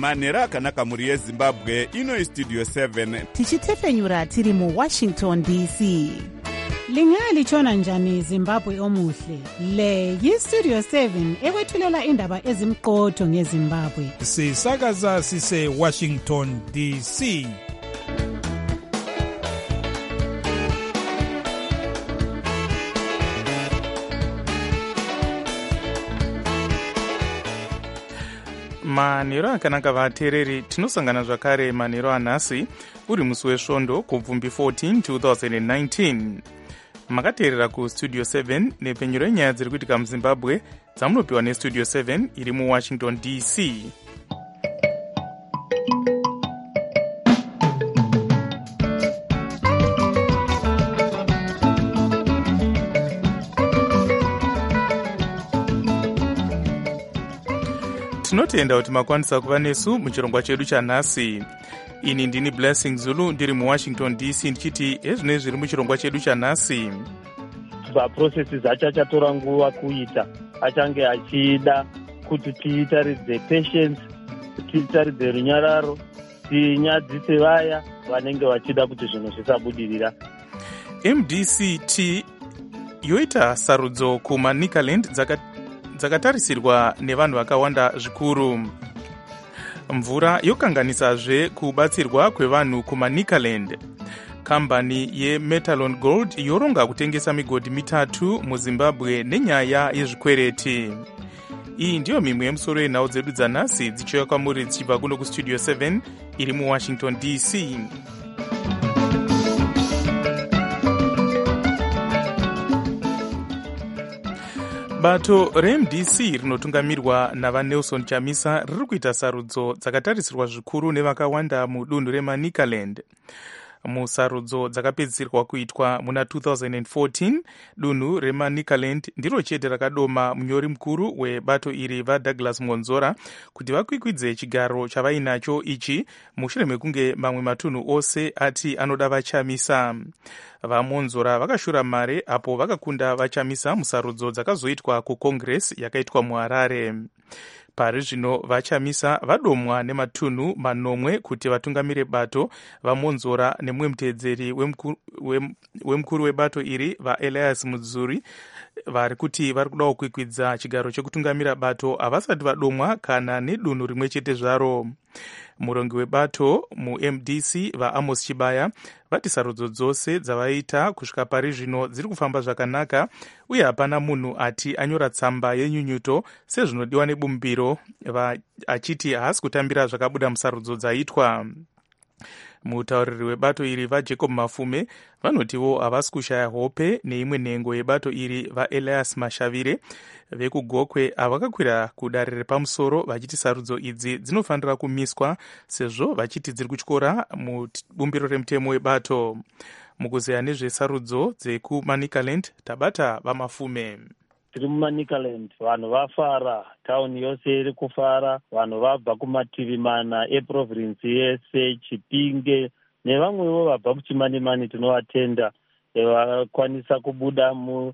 manhero akanaka mhuri yezimbabwe. Ino istudio 7 tichitefenyura tiri muwashington dc. Lingalitshona njani Zimbabwe omuhle? Le yistudio 7 ekwethulela indaba ezimqotho ngeZimbabwe. Sisakaza sise Washington DC. Manhero akanaka vateereri, tinosangana zvakare manhero anhasi uri musi wesvondo kubvumbi 14 2019. Makateerera kustudio 7 nepenyero yenyaya dziri kuitika muzimbabwe dzamunopiwa nestudio 7 iri muwashington dc. Tinotenda kuti makwanisa kuva nesu muchirongwa chedu chanhasi. Ini ndini Blessing Zulu ndiri muwashington dc ndichiti ezvine zviri muchirongwa chedu chanhasi. Processes achatora nguva kuita, achange achida kuti tiitaridze patience, tiitaridze runyararo, tinyadzise vaya vanenge vachida kuti zvinhu zvisabudirira. MDCT yoita sarudzo kuManicaland dzakatarisirwa nevanhu vakawanda zvikuru. Mvura yokanganisazve kubatsirwa kwevanhu kuManicaland. Kambani yeMetalon Gold yoronga kutengesa migodhi 3 muZimbabwe nenyaya yezvikwereti. Iyi ndiyo mimwe yemusoro yenhau dzedu dzanhasi dzichiuya kwamuri dzichibva kuno kustudio 7 iri muwashington dc. Bato reMDC rinotungamirwa navaNelson Chamisa riri kuita sarudzo dzakatarisirwa zvikuru nevakawanda mudunhu reManicaland. Musarudzo dzakapedzisirwa kuitwa muna 2014, dunhu reManicaland ndiro chete rakadoma munyori mukuru webato iri vaDouglas Monzora kuti vakwikwidze chigaro chavainacho ichi mushure mekunge mamwe matunhu ose ati anoda vaChamisa. VaMonzora vakashura mare apo vakakunda vaChamisa musarudzo dzakazoitwa kuCongress yakaitwa muHarare. Pari zvino vaChamisa vadomwa nematunhu 9 kuti vatungamire bato, vaMonzora nemumwe muteedzeri wemukuru webato iri vaElias Mudzuri vari kuti vari kudawo kwikwidza chigaro chekutungamira bato havasati vadomwa kana nedunhu rimwe chete zvaro. Murongi webato muMDC vaAmos Chibaya vati sarudzo dzose dzavaita kusvika pari zvino dziri kufamba zvakanaka uye hapana munhu ati anyora tsamba yenyunyuto sezvinodiwa nebumbiro, achiti haasi kutambira zvakabuda musarudzo dzaitwa. Mutauriri webato iri vaJacob Mafume vanotiwo havasi kushaya hope neimwe nhengo yebato iri vaElias Mashavire vekugokwe avakakwira kudare repamusoro vachiti sarudzo idzi dzinofanira kumiswa sezvo vachiti dziri kutyora mubumbiro remutemo webato. Mukuzeya nezvesarudzo dzekuManicaland tabata vaMafume. Tiri muManicaland, vanhu vafara, tauni yose iri kufara, vanhu vabva kumativi mana eprovinsi yese, Chipinge nevamwewo vabva kuChimanimani tinovatenda vakwanisa kubuda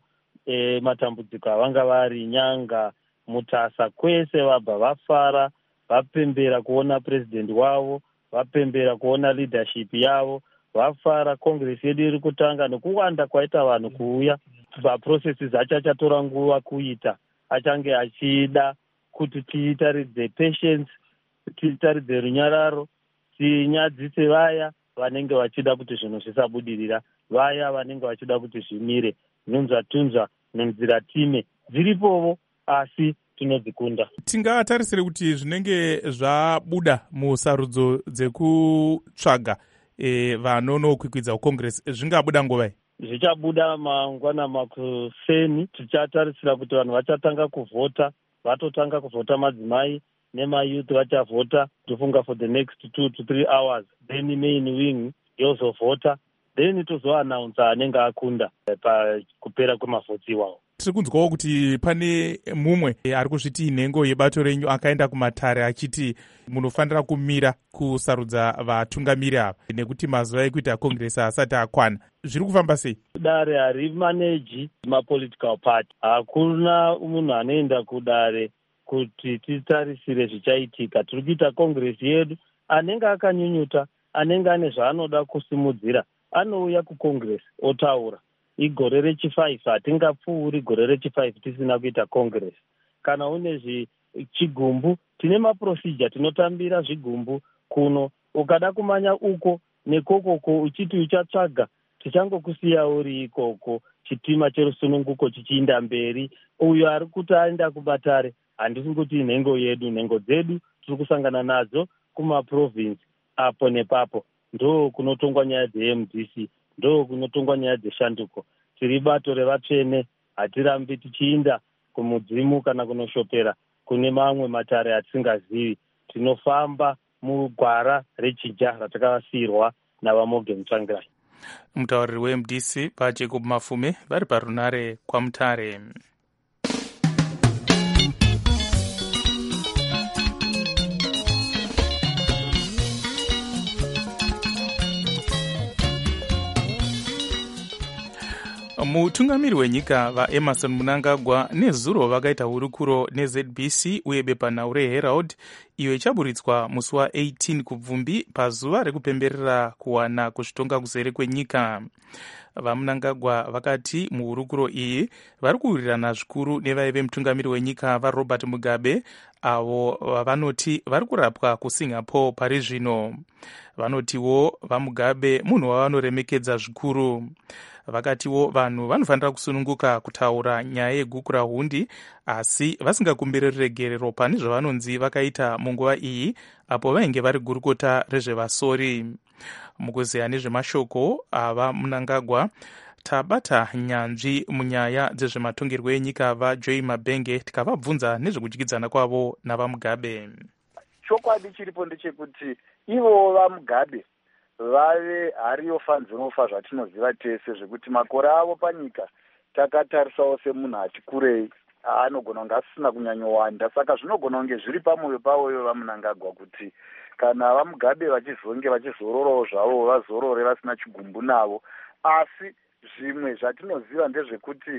matambudziko avanga vari Nyanga, Mutasa, kwese vabva vafara, vapembera kuona president wavo, vapembera kuona leadership yavo, vafara. Congress yedu iri kutanga nekuwanda kwaita vanhu kuuya. Processes achatora nguva kuita, achange achida kuti tiitaridze patience, tiitaridze runyararo, tinyadzise vaya vanenge vachida kuti zvinhu zvisabudirira, vaya vanenge vachida kuti zvimire. Nhunzva nenzira time dziripowo asi tinodzikunda. Tingatarisire kuti zvinenge zvabuda musarudzo dzekutsvaga vanonokwikwidza kuCongress zvingabuda nguvai? Zvichabuda mangwana makuseni. Tichatarisira kuti vanhu vachatanga kuvhota, vatotanga kuvhota madzimai nemayouth vachavhota, tofunga for the next 2 to 3 hours, then main wing yozovhota, then tozoannounce anenge akunda pakupera kwemavhotsi iwawo. Tiri kunzwawo kuti pane mumwe ari kuzviti nhengo yebato renyu akaenda kumatare achiti munofanira kumira kusarudza vatungamiri ava nekuti mazuva ekuita Congress asati akwana. Zviri kufamba sei? Dare harimaneji mapolitical party. Hakuna munhu anoenda kudare kuti titarisire zvichaitika. Tiri kuita kongresi yedu, anenge akanyunyuta, anenge ane zvaanoda kusimudzira, anouya kukongresi otaura. Igore rechi5 hatingapfuuri gore rechi5 tisina kuita kongresi. Kana une chigumbu, tine maprocedure tinotambira zvigumbu kuno. Ukada kumanya uko nekokoko uchiti uchatsvaga, tichangokusiya uri ikoko, chitima cherusununguko chichiinda mberi. Uyo ari kuti aenda kuBatare, handisi kuti nhengo yedu, nhengo dzedu tiri kusangana nadzo kumaprovinsi apo nepapo. Ndo kunotongwa nyaya dzeMDC, ndo kunotongwa nyaya dzeshanduko. Tiri bato revatsvene, hatirambi tichiinda kumudzimu kana kunoshopera kune mamwe matare atisingazivi. Tinofamba mugwara rechija ratakavasiyirwa navaMorgan Tsvangirai. Mutauriri weMDC paJacob Mafume vari parunare kwaMutare. Mutungamiri wenyika vaEmerson Mnangagwa nezuro vakaita hurukuro neZBC uye bepanhau reHerald iyo ichaburitswa musi wa18 kubvumbi pazuva rekupemberera kuwana kuzvitonga kuzere kwenyika. VaMnangagwa vakati muhurukuro iyi vari kuwirirana zvikuru nevaive mutungamiri wenyika vaRobert Mugabe avo vanoti vari kurapwa kuSingapore pari zvino. Vanotiwo vaMugabe munhu wavanoremekedza zvikuru. Vakatiwo vanhu vanofanira kusununguka kutaura nyaya yeguku rahundi, asi vasingakumbiriri regerero pane zvavanonzi vakaita munguva iyi apo vainge vari gurukota rezvevasori. Mukuzeya nezvemashoko ava Mnangagwa, tabata nyanzvi munyaya dzezvematongerwo enyika vaJoy Mabenge tikavabvunza nezvekudyidzana kwavo navaMugabe. Chokwadi chiripo ndechekuti ivo vaMugabe vave hariyo fanzinofa zvatinoziva tese zvekuti makore avo panyika takatarisawo semunhu ati kurei anogona kunge asisina kunyanyowanda. Saka zvinogona kunge zviri pamwoyo pavo ivo vaMnangagwa kuti kana vaMugabe vachizonge vachizororawo zvavo vazorore vasina chigumbu navo. Asi zvimwe zvatinoziva ndezvekuti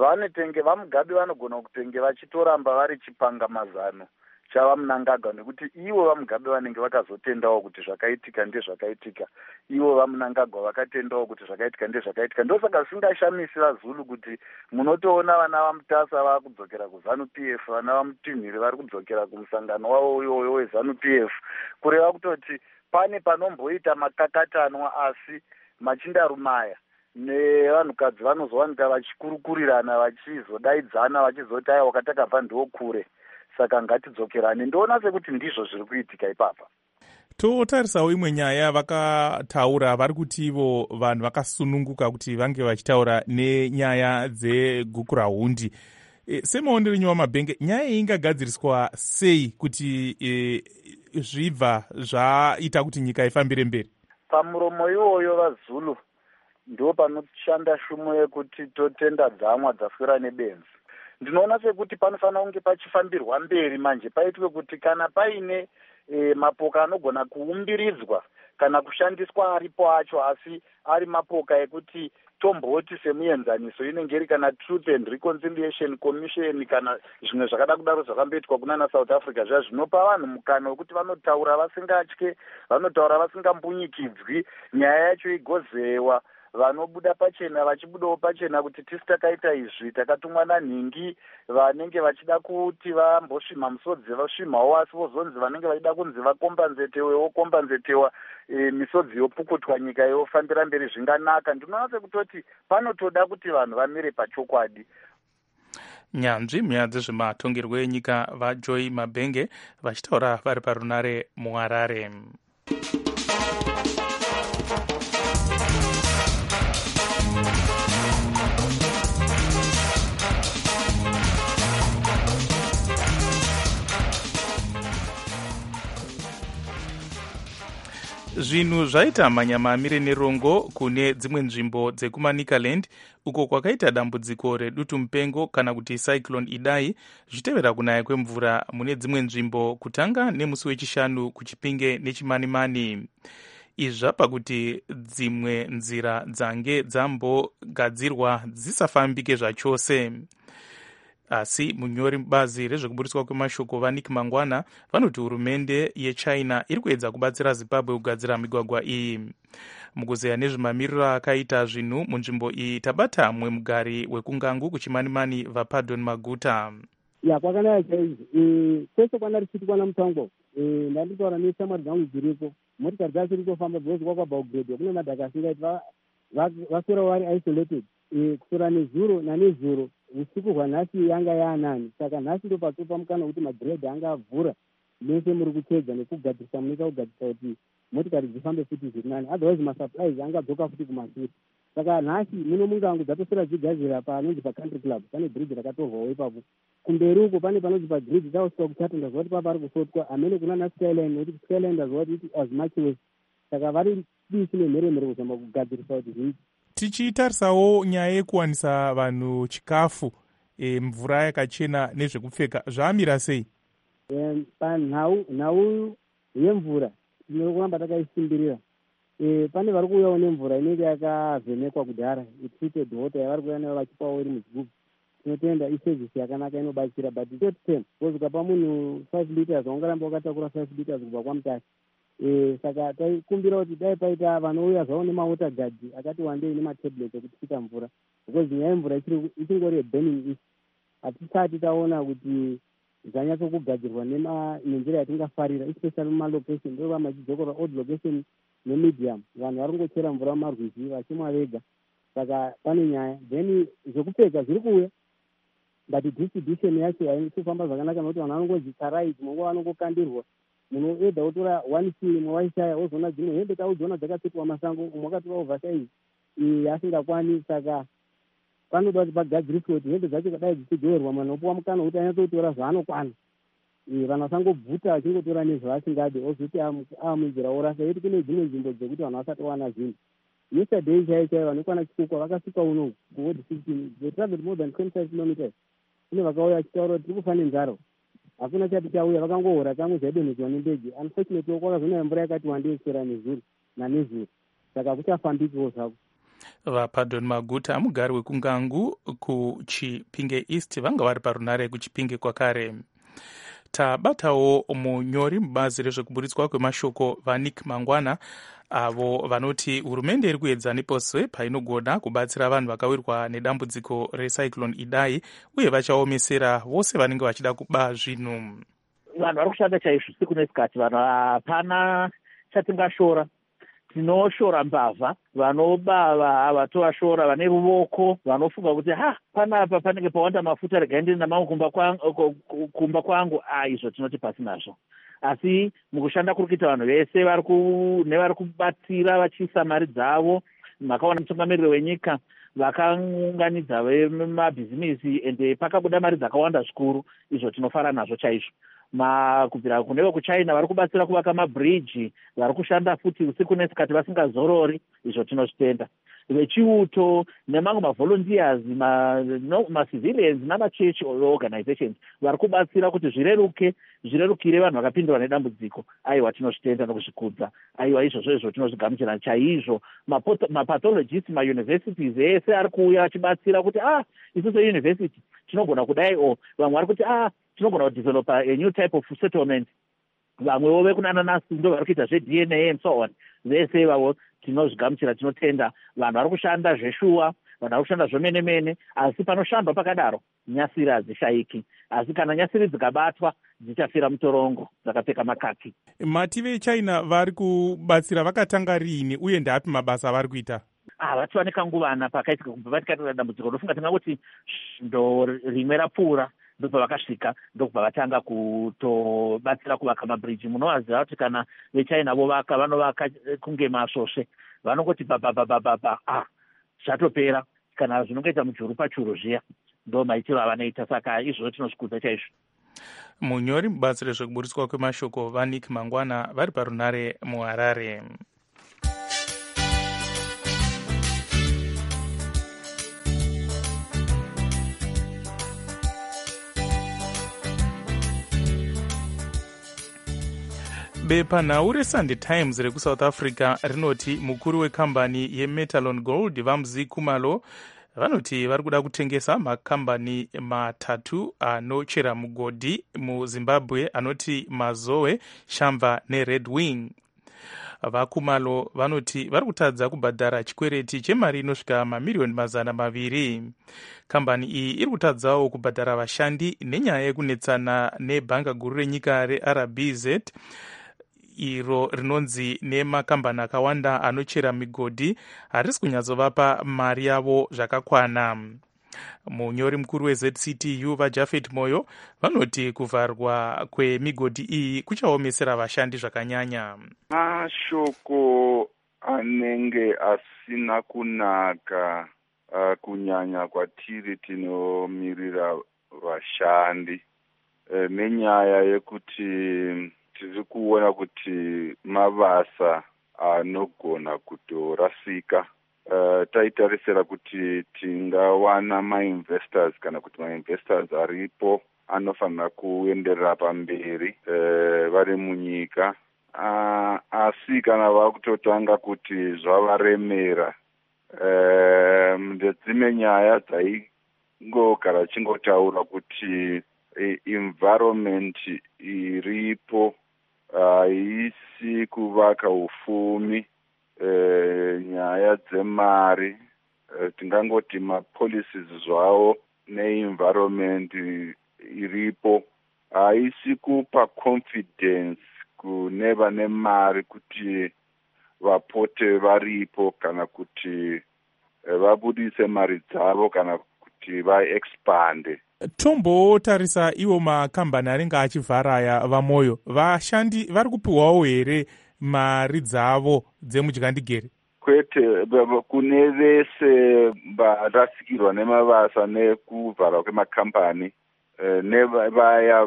vaMugabe vanogona kutenge vachitoramba vari chipangamazano chavaMnangagwa, nekuti ivo vaMugabe vanenge vakazotendawo kuti zvakaitika ndezvakaitika, ivo vaMnangagwa vakatendawo kuti zvakaitika ndezvakaitika. Ndosaka zvisingashamisi vaZulu kuti munotoona vana vaMutasa vava kudzokera kuZANU-PF, vana vaMutinhiri vari kudzokera kumusangano wavo iwoyo weZANU-PF, kureva kutoti pane panomboita makakatanwa, asi machindarumaya nevanhukadzi vanozowanika vachikurukurirana, vachizodaidzana, vachizoti aiwa katakabva ndokure. Saka ngatidzokerane. Ndoona sekuti ndizvo zviri kuitika ipapa. Totarisawo imwe nyaya vakataura, vari kuti ivo vanhu vakasununguka kuti vange vachitaura nenyaya dzeguku rahundi. Semaonero enyu vaMabenge, nyaya iyi ingagadziriswa sei kuti zvibva zvaita kuti nyika ifambire mberi? Pamuromo iwoyo vaZulu ndo panoshanda shumo yekuti totenda dzamwa dzaswera nebenzi. Ndinoona sekuti panofanira kunge pachifambirwa mberi manje, paitwe kuti kana paine mapoka anogona kuumbiridzwa kana kushandiswa aripo acho, asi ari mapoka ekuti tomboti semuenzaniso inenge iri kana Truth and Reconciliation Commission kana zvimwe zvakada kudaro zvakamboitwa kunana South Africa, zvinopa vanhu mukana wekuti vanotaura vasingatye, vanotaura vasingampunyikidzwi, nyaya yacho igozewa, vanobuda pachena vachibudawo pachena kuti tisi takaita izvi, takatumwa nanhingi vanenge vachida kuti vambosvima musodzi vasvimawo, asi vozonzi vanenge vachida kunzi vakombanzetewe vokombanzetewa, misodzi yopukutwa, nyika yofambira mberi zvinganaka. Ndinoona sekutoti panotoda kuti vanhu vamire pachokwadi. Nyanzvi munyaya dzezvematongerwo enyika vaJoy Mabenge vachitaura vari parunare muHarare. Zvinhu zvaita manyamamire nerongo kune dzimwe nzvimbo dzekumaNicaland uko kwakaita dambudziko redutu mupengo kana kuti cyclone Idai zvichitevera kunaya kwemvura mune dzimwe nzvimbo kutanga nemusi wechishanu kuChipinge neChimanimani. Izvi zvapa kuti dzimwe nzira dzange dzambogadzirwa dzisafambike zvachose. asi munyori mubazi rezvekuburiswa kwemashoko vanik mangwana vanoti hurumende yechina iri kuedza kubatsira zimbabwe kugadzira migwagwa iyi. mukuzeya nezvemamiriro akaita zvinhu munzvimbo iyi tabata mumwe mugari wekungangu kuchimanimani vaPardon Maguta. kwakanaka chaizvo kwese kwana richitwa namutango ndanditaura neshamwari dzangu dziripo motikari dzacho ritofamba because kwakabva kugredwa kune madhaka asingaiti vasora vari isolated kusora nezuro nanezuro usiku hwanhasi yanga yaanani saka nhasi ndo patsopa mukana kuti magredha anga avhura mese muri kuchedza nekugadzirisa munoita kugadzirisa kuti motikari dzifambe futi zviri nani otherwise masupplies angadzoka futi kumashure saka nhasi muno mungangu dzatosora dzigadzira panonzi pacountry club pane bridge rakatorwawo ipapo kumberi uko pane panonzi pagridge tausvika kuchati ndazva kuti papa ari kusotwa amene kuna naskyline nekuti skyline ndazva kuti as much west saka vari disi nemheremhere kuzama kugadzirisa kuti zviiti. Tichitarisawo nyaya yekuwanisa vanhu chikafu, mvura yakachena nezvekupfeka zvamira sei? Panhau yemvura tinokuramba takaisimbirira. Pane vari kuuyawo nemvura inenge yakavhenekwa kudhara treated water yavari kuuya nayo vachipawo iri muchigubhu. Tinotenda isevhisi yakanaka inobatsira but short term because ukapa munhu 5 liters waungaramba wakatakura 5 liters kubva kwamutasi. Saka taikumbira kuti dai paita vanouya zvavo nemawater guard akati wandei nematablet ekutisika mvura because nyaya yemvura ichingori burning issue. Hatisati taona kuti zvanyatsokugadzirwa nenzira yatingafarira especially mumalocation ndo vamachidzokora old location nemedium vanhu vari kungochera mvura mumarwizi vachimwa vega saka pane nyaya then zvekupfeka zviri kuuya but distribution yacho haikufamba zvakanaka nokuti vanhu vanongozi tarai dzimwe vanongokandirwa munhu eda wotora 1 imwe waishaya wozoona dzimwe hembe taudziona dzakatsvetwa masango umwe wakatora oversize asingakwani saka panoda kuti pagadziriswe kuti hembe dzacho kadai dzichigoverwa munhu opuwa mukana wekuti anyatsotora zvaanokwana vanhu vasangobvuta achingotora nezvaasingadi ozoti amunzira orasa yeti kune dzimwe nzvimbo dzekuti vanhu vasati wana zvinhu. Yesterday chaiyo vanokwana chikukwa vakasvika uno kuward 16 they traveled more than 25 kilometers kune vakauya vachitaura kuti tiri kufa nenzara hakuna chati chauya vakangohora kamwe zvaidonhedzwa nendege unfortunately kwakazonaya mvura yakati wandei kusera nezuro nanezuro saka kuchafambikewo zvako. vaPardon Maguta mugari wekungangu kuchipinge east vanga vari parunare kuchipinge kwakare. Tabatawo munyori mubazi rezvekuburitswa kwemashoko vanik mangwana avo vanoti hurumende iri kuedza nepose painogona kubatsira vanhu vakawirwa nedambudziko recyclone Idai uye vachaomesera vose vanenge vachida kuba zvinhu. Vanhu vari kushanda chaizvo usiku nesikati, vanhu hapana chatingashora. Tinoshora mbavha, vanobava havatowashora, vane ruoko vanofunga kuti panapa panenge pawanda mafuta regaendeni namangu kumba kwangu, izvo tinoti pasinazvo. Asi mukushanda kuri kuita vanhu vese nevari kubatsira vachiisa mari dzavo. Makaona mutungamiriri wenyika vakaunganidza vemabhizimisi ende pakabuda mari dzakawanda zvikuru, izvo tinofara nazvo chaizvo. Kubvira kune vekuchina vari kubatsira kuvaka mabridge, vari kushanda futi usiku nesikati vasingazorori, izvo tinozvitenda. Vechiuto nemamwe mavolunteers, macivilians namachechi organizations vari kubatsira kuti zvirerukire vanhu vakapindwa nedambudziko. Aiwa, tinozvitenda nokuzvikudza. Aiwa, izvozvo tinozvigamuchira chaizvo. Mapathologist mauniversities ese ari kuuya achibatsira kuti isusu university tinogona kudai, vamwe vari kuti tinogona kudevelopa a new type of settlement. Vamwewo vekunananasi ndo vari kuita zveDNA and so on. Vese ivavo tinozvigamuchira, tinotenda. Vanhu vari kushanda zveshuwa, vanhu vari kushanda zvemene-mene, asi panoshandwa pakadaro nyasiri hadzishayiki. Asi kana nyasiri dzikabatwa dzichafira mutorongo dzakapfeka makaki. Mati veChina vari kubatsira vakatanga riini uye ndapi mabasa vari kuita? Vati vane kanguvana pakaitika kubva vatikatira dambudziko. Ndofunga tingangoti ndo rimwe rapfuura ndobva vakasvika, ndokubva vatanga kutobatsira kuvaka mabridge. Munovaziva kuti kana veChina vovaka vanovaka kunge masvosve, vanongoti zvatopera. Kana zvinongoita mujuru pachuru zviya ndo maitiro avanoita. Saka izvozvo tinozvikudza chaizvo. Munyori mubazi rezvekuburitswa kwemashoko vanik mangwana vari parunare muHarare. Bepanhau reSunday Times rekuSouth Africa rinoti mukuru wekambani yeMetalon Gold Vamzi Khumalo vanoti vari kuda kutengesa makambani matatu anochera mugodhi muzimbabwe anoti Mazoe, Shamva neRed Wing. VaKumalo vanoti vari kutadza kubhadhara chikwereti chemari inosvika mamiliyoni 200. Kambani iyi iri kutadzawo kubhadhara vashandi nenyaya yekunetsana nebhanga guru renyika reRBZ, iro rinonzi nemakambani akawanda anochera migodhi harisi kunyatsovapa mari yavo zvakakwana. Munyori mukuru weZCTU vaJafet Moyo vanoti kuvharwa kwemigodhi iyi kuchaomesera vashandi zvakanyanya. Mashoko anenge asina kunaka kunyanya kwatiri tinomirira vashandi nenyaya yekuti tiri kuona kuti mabasa anogona kutorasika. Taitarisira kuti tingawana mainvestors kana kuti mainvestors aripo anofanira kuenderera pamberi vari munyika, asi kana vakutotanga kuti zvavaremera ndedzimwe nyaya dzaingogara chingotaura kuti environment iripo haisi kuvaka ufumi, nyaya dzemari, tingangoti mapolicies zvavo neenvironment iripo haisi kupa confidence kune vane mari kuti vapote varipo kana kuti vabudise mari dzavo kana kuti vaexpande. Tombotarisa iwo makambani anenge achivharaya vaMoyo, vashandi vari kupiwawo here mari dzavo dzemudykandigere? Kwete, kune vese varasikirwa nemabasa nekuvharwa kwemakambani nevaya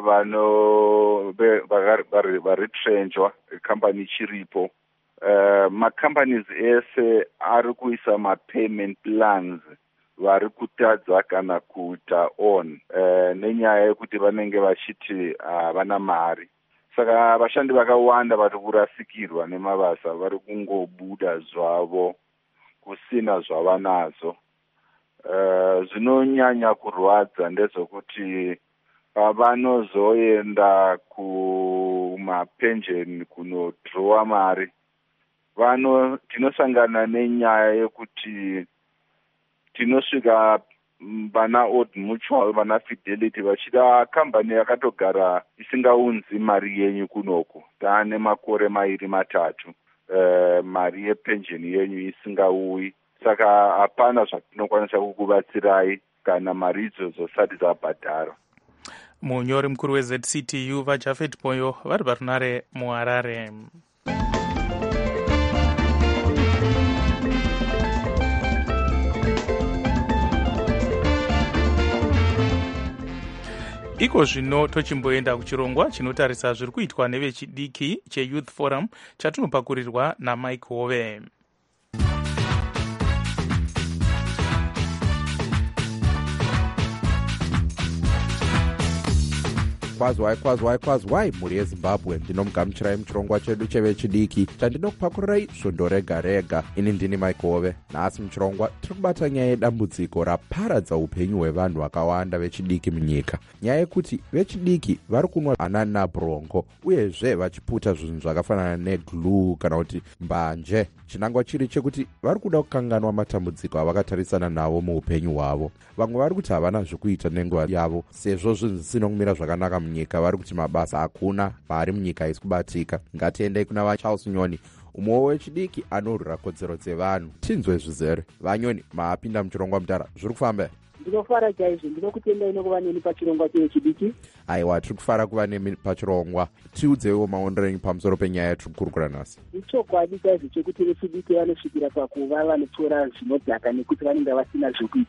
varitrenchwa kambani chiripo, macompanies ese ari kuisa mapayment plans vari kutadza kana kuita on nenyaya yekuti vanenge vachiti havana mari. Saka vashandi vakawanda vari kurasikirwa nemabasa vari kungobuda zvavo kusina zvavanazo. Zvinonyanya kurwadza ndezvokuti vanozoenda kumapensheni kunodhirowa mari, tinosangana nenyaya yekuti tinosvika vana Old Mutual, vana Fidelity vachida kambani yakatogara isingaunzi mari yenyu kunoko, taane makore 2-3 mari yepensheni yenyu isingauyi. Saka hapana zvatinokwanisa kukubatsirai kana mari idzodzo zisati dzabhadharwa. Munyori mukuru weZCTU vaJafet Moyo vari parunare muHarare. Iko zvino tochimboenda kuchirongwa chinotarisa zviri kuitwa nevechidiki cheYouth Forum chatinopakurirwa naMike Hove. kwazwai mhuri yeZimbabwe, ndinomugamuchirai muchirongwa chedu chevechidiki chandinokupakurirai svondo rega rega. Ini ndini Mike Hove. Nhasi muchirongwa tiri kubata nyaya yedambudziko raparadza upenyu hwevanhu vakawanda vechidiki munyika, nyaya yekuti vechidiki vari kunwa ananabrongo uyezve vachiputa zvinhu zvakafanana neglue kana kuti mbanje, chinangwa chiri chekuti vari kuda kukanganwa matambudziko avakatarisana nawo muupenyu hwavo. Vamwe vari kuti havana zvekuita nenguva yavo sezvo zvinhu zvisina kumira zvakanaka munyika, vari kuti mabasa hakuna, vari munyika isi kubatika. Ngatiendei kuna vaCharles Nyoni, umwewo wechidiki anorwira kodzero dzevanhu. Tinzwe zvizere. Vanyoni, maapinda muchirongwa mutara, zviri kufamba? Ndinofara chaizvo, ndinokutendai nokuva neni pachirongwa chevechidiki. Aiwa, tiri kufara kuva nemi pachirongwa. Tiudzewo maonero enyu pamusoro penyaya yatiri kukurukura nhasi. Ichokwadi chaizvo chekuti vechidiki vanosvikira pakuva vanotora zvinodhaka nekuti vanenge vasina zvekuita.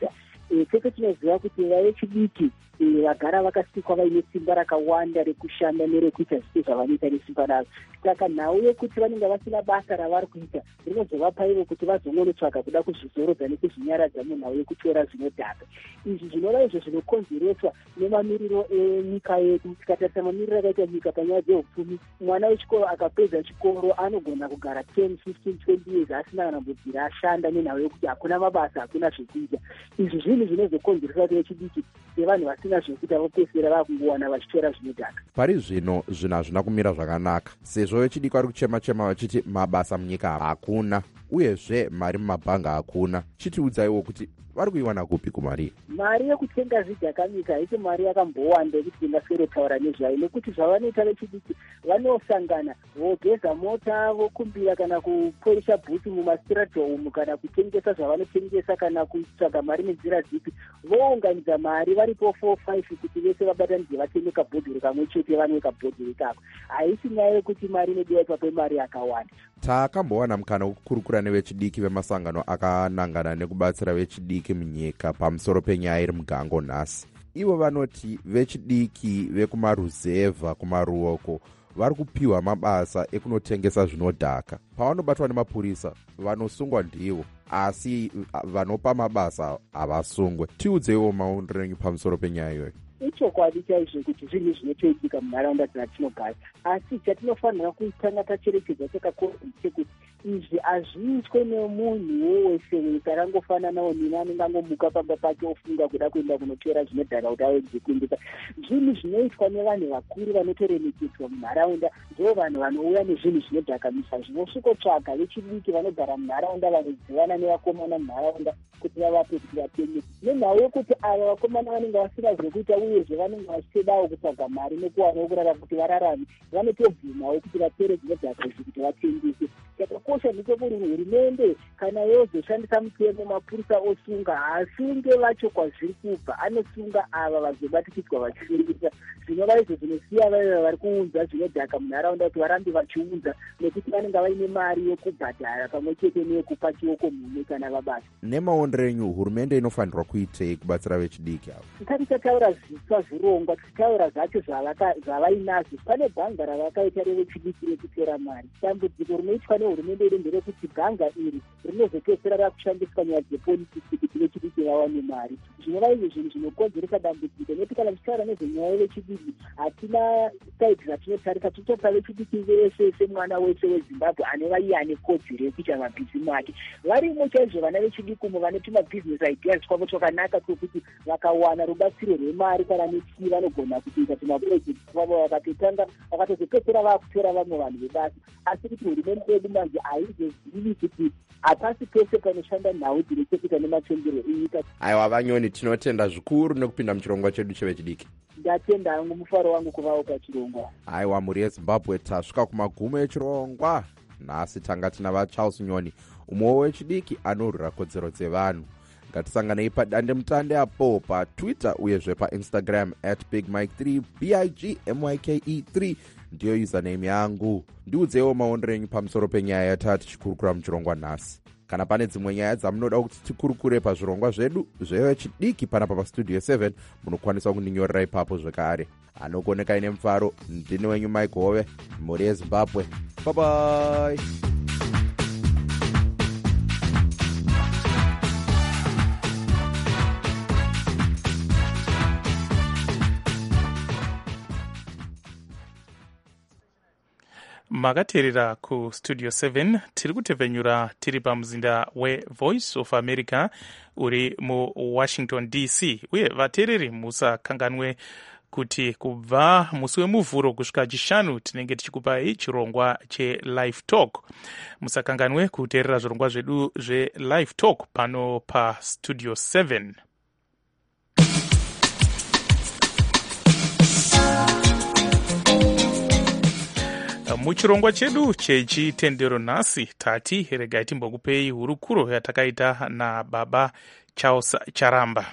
tese tinoziva kuti vavechidiki vagara vakasikwa vaine simba rakawanda rekushanda nerekuita zvese zvavanoita nesimba ravo. Saka nhau yekuti vanenge vasina basa ravari kuita rinozovapa ivo kuti vazongonotsvaga kuda kuzvizorodza nekuzvinyaradza munhau yekutora zvinodhaka. Izvi zvinova izvo zvinokonzereswa nemamiriro enyika yedu. Tikatarisa mamiriro akaita nyika panyaya dzeupfumi, mwana wechikoro akapedza chikoro anogona kugara 10, 15, 20 years asina kana kubvira ashanda nenhau yekuti hakuna mabasa, hakuna zvekuita. Izvi zvinhu zvinozokonzeresa kuti vechidiki sevanhu vasina zvekuita vopesera vakungowana vachitora zvinodhaka. Pari zvino zvinhu hazvina kumira zvakanaka sezvo vechidiki vari kuchema-chema vachiti mabasa munyika hakuna uyezve mari mumabhanga hakuna. Chitiudzaiwo kuti vari kuiwana kupi kumari? Mari yekutenga zvidhaka nyika haisi mari yakambowanda yekuti tingaswere nezvayo, nekuti zvavanoita vechidiki vanosangana vogeza mota, vokumbira kana kupoisa bhuti mumastirati umu, kana kutengesa zvavanotengesa, kana kutsvaga mari nenzira dzipi. Vounganidza mari varipo 4-5 kuti vese vabatanidze vatenge kabhodhoro kamwe chete vanwe kabhodhoro kako. Haisi nyaya yekuti mari inodiwa ipapo mari yakawanda. Takambowana mukana wekukurukura nevechidiki vemasangano akanangana nekubatsira vechidiki munyika pamusoro penyaya iri mugango nhasi. Ivo vanoti vechidiki vekumaruzevha kumaruoko vari kupiwa mabasa ekunotengesa zvinodhaka. Pavanobatwa nemapurisa vanosungwa ndivo, asi vanopa mabasa havasungwe. Tiudzeiwo maonero enyu pamusoro penyaya iyoyo. Ichokwadi chaizvo kuti zvinhu zvinotoitika munharaunda dzatinogara, asi chatinofanira kutanga tacherechedza chakakora chekuti izvi hazviitwe nemunhu wese wese arangofananawo nini anenge angomuka pamba pake ofunga kuda kuenda kunotora zvinodhaka kuti awedze kuendesa. Zvinhu zvinoitwa nevanhu vakuru vanotoremekedzwa munharaunda, ndo vanhu vanouya nezvinhu zvinodhakamisa zvinosvikotsvaga vechidiki vanogara munharaunda, vanodzivana nevakomana munharaunda kuti vavape kuti vatenge. Nenhau yekuti ava vakomana vanenge vasina zvekuita uyezve vanenge vachitodawo kutsvaga mari nekuwanawo kurara kuti vararame, vanotobvumawo kuti vatore zvinodhaka izvi kuti vatengese. Chakakosha ndechekuti hurumende kana yozoshandisa mutemo, mapurisa osunga, haasunge vacho kwazviri kubva, anosunga ava vazobatikidzwa vachifirisa. Zvinova izvo zvinosiya vaya vari kuunza zvinodhaka munharaunda kuti varambe vachiunza, nekuti vanenge vaine mari yokubhadhara pamwe chete neyekupa chioko mhumwe kana vabasa. Nemaonero enyu hurumende inofanirwa kuitei kubatsira vechidiki avo? Tisati tataura zviswa zvirongwa, tichitaura zvacho zvavainazvo. Pane bhanga ravakaita revechidiki rekutora mari. Dambudziko rinoitwa nehurumende iri nderekuti bhanga iri rinozopedzisira rakushandiswa nyaya dzepolitiki kuti vechidiki vawane mari. Zvinova izvo zvinhu zvinokonzeresa dambudziko, nekuti kana tichitaura nezvenyaya yevechidiki hatina saiti zvatinotarisa. Tinotarisa vechidiki vese semwana wese weZimbabwe anova iye ane kodzero yekuita mabhizinesi ake. Varimo chaizvo vana vechidiki umo vanoti mabhizinesi ideas kwavo twakanaka kwekuti vakawana rubatsiro rwemari kana nechii vanogona kutoita tumapurojekti twavo vakatotanga vakatozopedzera vakutora vamwe vanhu vebasa. Asi kuti hurumende yedu manje haizozivi kuti hapasi pese panoshanda nhau dzine chekuita nematendero enyika. Aiwa vanyoni, tinotenda zvikuru nekupinda muchirongwa chedu chevechidiki. Ndatenda hangu mufaro wangu kuvawo pachirongwa. Aiwa, mhuri yeZimbabwe tasvika kumagumo echirongwa. Nhasi tanga tina vaCharles Nyoni, umwe wechidiki anorwira kodzero dzevanhu. Ngatisanganei padandemutande apo paTwitter uyezve paInstagram @BigMike3 BIGMYKE3 ndiyo username yangu. Ndiudzewo maonero enyu pamusoro penyaya yatati tichikurukura muchirongwa nhasi. Kana pane dzimwe nyaya dzamunoda kuti tikurukure pazvirongwa zvedu zvevechidiki panapa pastudio 7, munokwanisa kundinyorera ipapo zvekare. Anokoneka ine mufaro, ndini wenyu Mike Hove, mhuri yeZimbabwe. Bye bye. Makateerera kustudio 7 tiri kutevhenyura tiri pamuzinda weVoice of America uri muWashington DC, uye vateereri musakanganwe kuti kubva musi wemuvhuro kusvika chishanu tinenge tichikupai chirongwa cheLive Talk. Musakanganwe kuteerera zvirongwa zvedu zveLive Talk pano pastudio 7. Muchirongwa chedu chechitendero nhasi tati regai timbokupei hurukuro yatakaita naBaba Charles Charamba.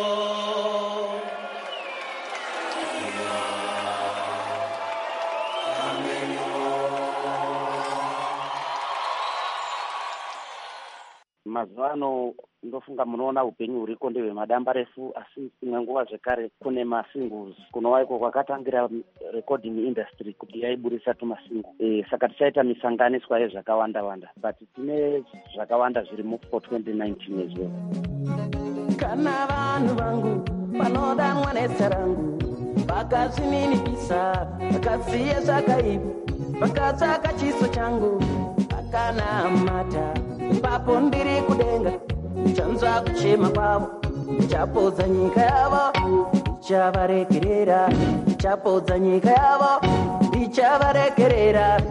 Mazuva ano ndofunga munoona upenyu huriko ndehwemadamba refu, asi imwe nguva zvekare kune masingles kunovaiko kwakatangira recording industry kuti yaiburisa tumasingles. Saka tichaita misanganiswa yezvakawanda-wanda, but tine zvakawanda zvirimo for 2019 as well. Kana vanhu vangu vanodanwa nesa rangu vakazvininipisa vakaziye zvakaipa vakatsvaka chiso changu akanamata ipapo ndiri kudenga nichanzwa kuchema kwavo ndichapodza nyika yavo ndichavarekerera ndichapodza nyika yavo ndichavarekerera.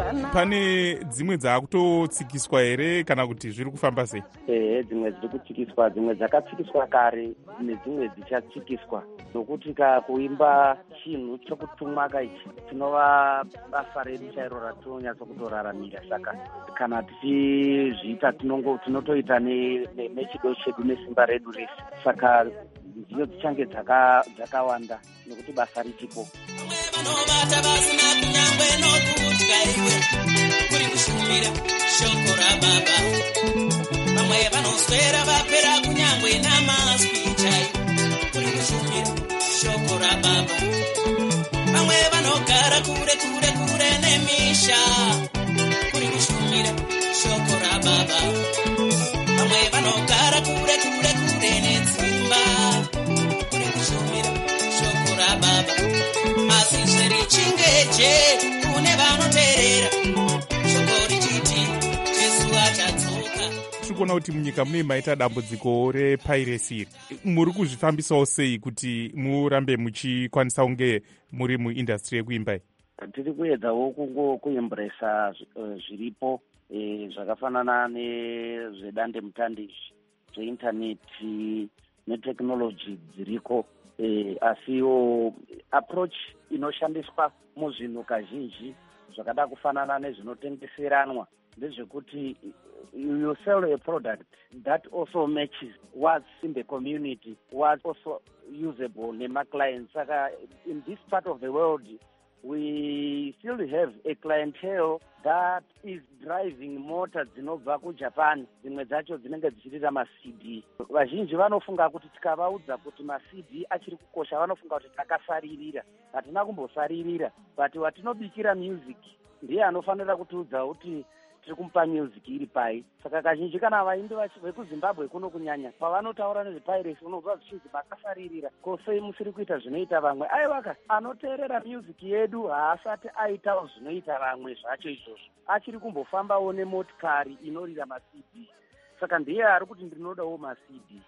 Pane dzimwe dzaakutotsikiswa here kana kuti zviri kufamba sei? Dzimwe dziri kutsikiswa, dzimwe dzakatsikiswa kare nedzimwe dzichatsikiswa, nokuti kuimba chinhu chokutumwaka ichi tinova basa redu chairo ratinonyatsa kutoraramira. Saka kana tichizviita tinotoita nechido chedu nesimba redu rese. Saka ndiyo dzichange dzakawanda nokuti basa richipo. Vanovata vasina kunyangwe nokudya iwe kuri kushumira shoko rababa. Vamwe vanoswera vapera kunyangwe namaswi chaiwo kuri kushumira shoko rababa. Vamwe vanogara kure kure kure nemisha kuri kushumira shoko rababa. Vamwe vanogara kure kure kure nedzimba kuri kushumira shoko rababa. Asi zverichingeje kune vanoteerera shoko richiti Jesu achatsoka. Tiri kuona kuti munyika mune maita dambudziko repiracy. Muri kuzvifambisawo sei kuti murambe muchikwanisa kunge muri muindastry yekuimba? Tiri kuedzawo kuembresa zviripo zvakafanana nezvedande mutande zveinterneti neteknoloji dziriko. Asiwo approach inoshandiswa muzvinhu kazhinji zvakada kufanana nezvinotengeseranwa ndezvekuti you sell a product that also matches what's in the community, what's also usable nema-clients. Saka in this part of the world we still have a clientele that is driving mota dzinobva kuJapan, dzimwe dzacho dzinenge dzichirira ma-CD. Vazhinji vanofunga kuti tikavaudza kuti ma-CD achiri kukosha vanofunga kuti takasaririra. Hatina kumbosaririra, but watinobikira music ndiye anofanira kutiudza kuti tiri kumupa music iri pai. Saka kazhinji kana vaimbi vekuZimbabwe kuno kunyanya pavanotaura nezvepiracy unobva zvichinzi makasaririra. Kosei musiri kuita zvinoita vamwe? Aiwaka anoteerera music yedu haasati aitawo zvinoita vamwe zvacho izvozvo, achiri kumbofambawo nemotikari inorira ma-CD. Saka ndiye ari kuti ndinodawo ma-CD.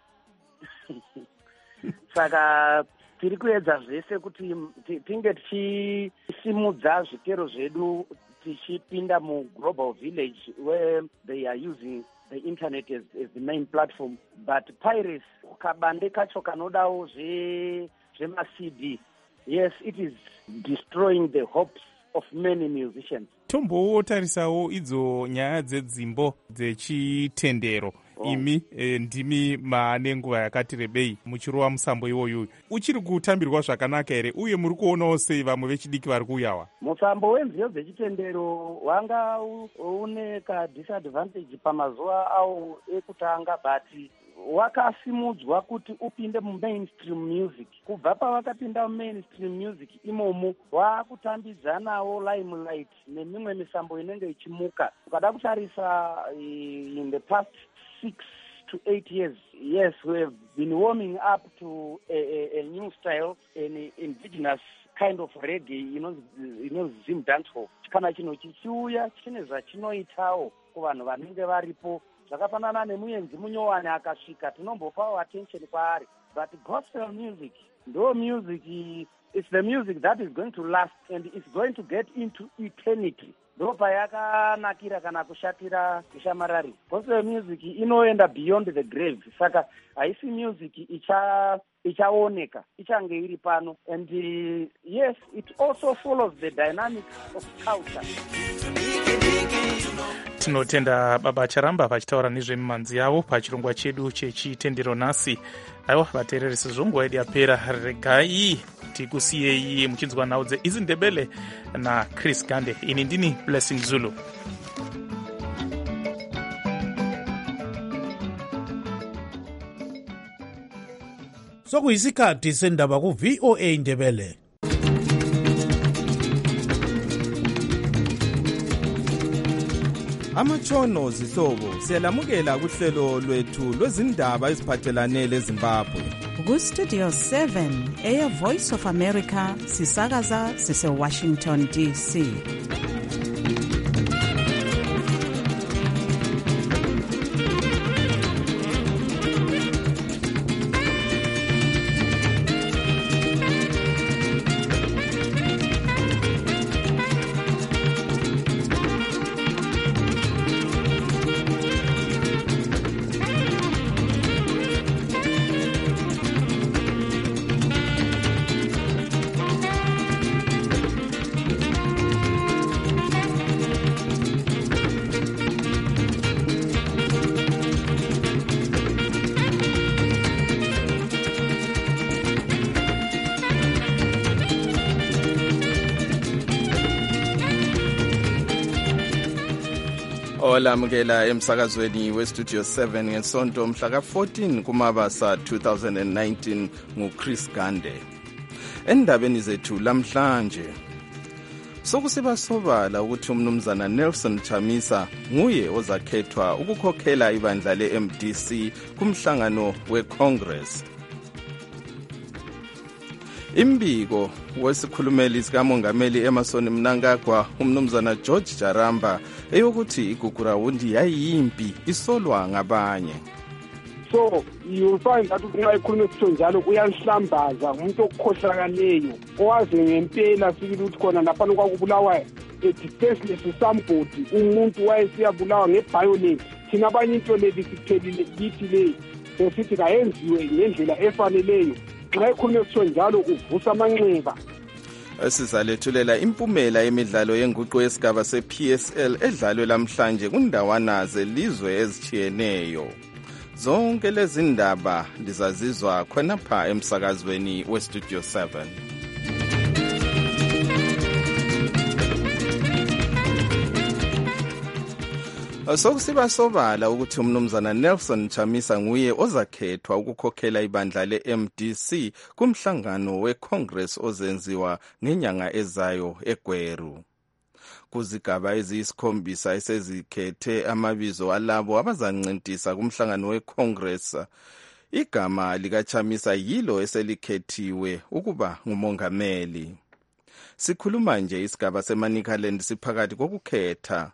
Saka tiri kuedza zvese kuti tinge tichisimudza zvikero zvedu tichipinda muglobal village where they are using the internet as the main platform. But piracy kabande kacho kanodawo zvema-CD, yes, it is destroying the hopes of many musicians. Tombotarisawo idzo nyaya dzedzimbo dzechitendero. Imi ndimi maane nguva yakati rebei muchirova musambo iwoyu. Uchiri kutambirwa zvakanaka here uye muri kuonawo sei vamwe vechidiki vari kuuyawa? Musambo wenziyo dzechitendero wanga une ka-disadvantage pamazuva awo ekutanga, but wakasimudzwa kuti upinde mumainstream music. Kubva pawakapinda mumainstream music imomo waakutambidzanawo limelight nemimwe misambo inenge ichimuka. Ukada kutarisa in the past 6 to 8 years, yes, we have been warming up to a new style, an indigenous kind of reggae, Zim dancehall. Kana chino chichiuya chine zvachinoitawo kuvanhu vanenge varipo. Zvakafanana nemuenzi munyowani akasvika tinombopawo attention kwaari. But gospel music, though music, it's the music that is going to last and it's going to get into eternity. Ndo payakanakira kana kushatira kushamarari. Gospel music inoenda beyond the grave. Saka haisi music ichaoneka, ichange iri pano. And yes, it also follows the dynamics of culture. tinotenda baba charamba vachitaura nezvemimanzi yavo pachirongwa chedu chechitendero nhasi. Aiwa vateereri, sezvo nguva yedu yapera, regai tikusiyei muchinzwa nhau dzeIzindebele naChris Gande. Ini ndini Blessing Zulu. Sokuyisikhathi sendaba ku-VOA Indebele. Amatshono zihlobo, siyalamukela kuhlelo lwethu lwezindaba eziphathelane leZimbabwe. Ku-Studio 7 Air Voice of America sisakaza sise-Washington DC. Olamukela emsakazweni weStudio 7 ngesonto mhla ka-14 kuMabasa 2019 nguChris Gande. Endabeni zethu lamhlanje, sokusibasobala ukuthi umnumzana Nelson Chamisa nguye ozakhethwa ukukhokhela ibandla le-MDC kumhlangano weCongress. Imbiko wesikhulumeli sikamongameli Emmerson Mnangagwa umnumzana George Jaramba eyokuthi igugurawundi yayimpi isolwa ngabanye. So you'll find that nxa ikhulume sitho njalo kuyahlambaza umuntu okukhohlakaleyo owazi ngempela sikile ukuthi khona lapha kwakubulawa defenseless somebody, umuntu wayesiyabulawa ngeviolence. Thina abanye into leli siphelile kithi le sesithi kayenziwe ngendlela efaneleyo. Nxa ikhulume sitho njalo uvusa amanxeba. Sizalethulela impumela yemidlalo yenguqu yesigaba se-PSL edlalwe lamhlanje kundawana zelizwe ezitshiyeneyo. Zonke lezi ndaba lizazizwa khonapha emsakazweni weStudio 7. Sokusibasobala ukuthi umnumzana Nelson Chamisa nguye ozakhethwa ukukhokhela ibandla le-MDC kumhlangano weCongress ozenziwa ngenyanga ezayo eGweru. Kuzigaba eziyisikhombisa esezikhethe amabizo alabo abazancintisa kumhlangano weCongress, igama likaChamisa yilo eselikhethiwe ukuba ngumongameli. Sikhuluma nje isigaba seManicaland siphakathi kokukhetha,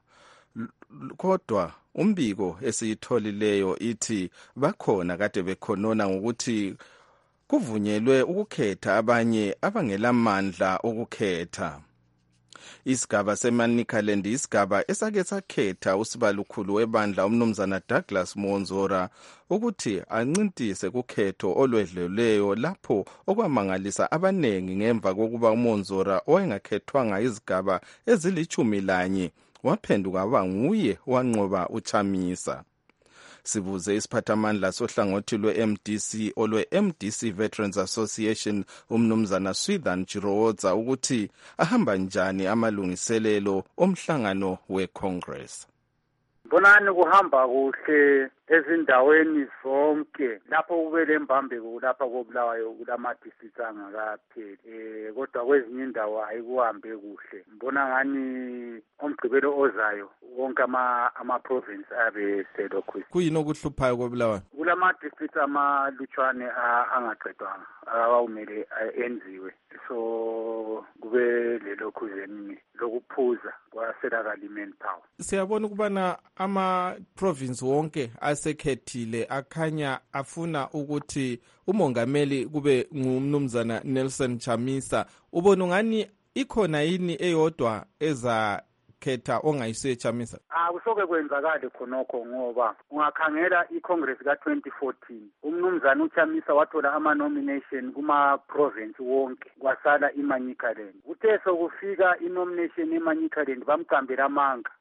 kodwa umbiko esiyitholileyo ithi bakhona kade bekhonona ngokuthi kuvunyelwe ukukhetha abanye abangelamandla okukhetha. Isigaba seManicaland isigaba esake sakhetha usibalukhulu webandla umnumzana Douglas Monzora ukuthi ancintise kukhetho olwedleleyo lapho okwamangalisa abanengi ngemva kokuba uMonzora owayengakhethwanga izigaba ezili-11 waphenduka waba nguye wanqoba uChamisa. Sibuze isiphathamandla sohlangothi lwe-MDC olwe-MDC Veterans Association umnumzana Swithan Chirowoza ukuthi ahamba njani amalungiselelo omhlangano weCongress. Bonani kuhamba kuhle ezindaweni zonke lapho kube lembambeko lapha kobulawayo kulama-districts angakapheli, kodwa kwezinye indawo ayikuhambe kuhle. Mbona ngani omgqibelo ozayo wonke ama-province abe selokhu. Kuyini okuhluphayo kobulawayo? Kulama-districts amalutshwane angaqedwanga awawumele enziwe, so kube lelokhuzeni lokuphuza kwaselakala i-manpower. Siyabona ukubana ama-province wonke asekhethile akhanya afuna ukuthi umongameli kube ngumnumzana Nelson Chamisa. Ubona ngani ikhona yini eyodwa ezakhetha ongayise Chamisa? Kusoke kwenzakale khonokho ngoba ungakhangela iCongress ka-2014 umnumzana uChamisa wathola ama-nomination kuma-province wonke kwasala iManicaland. Uthe sokufika i-nomination eManicaland bamqambela amanga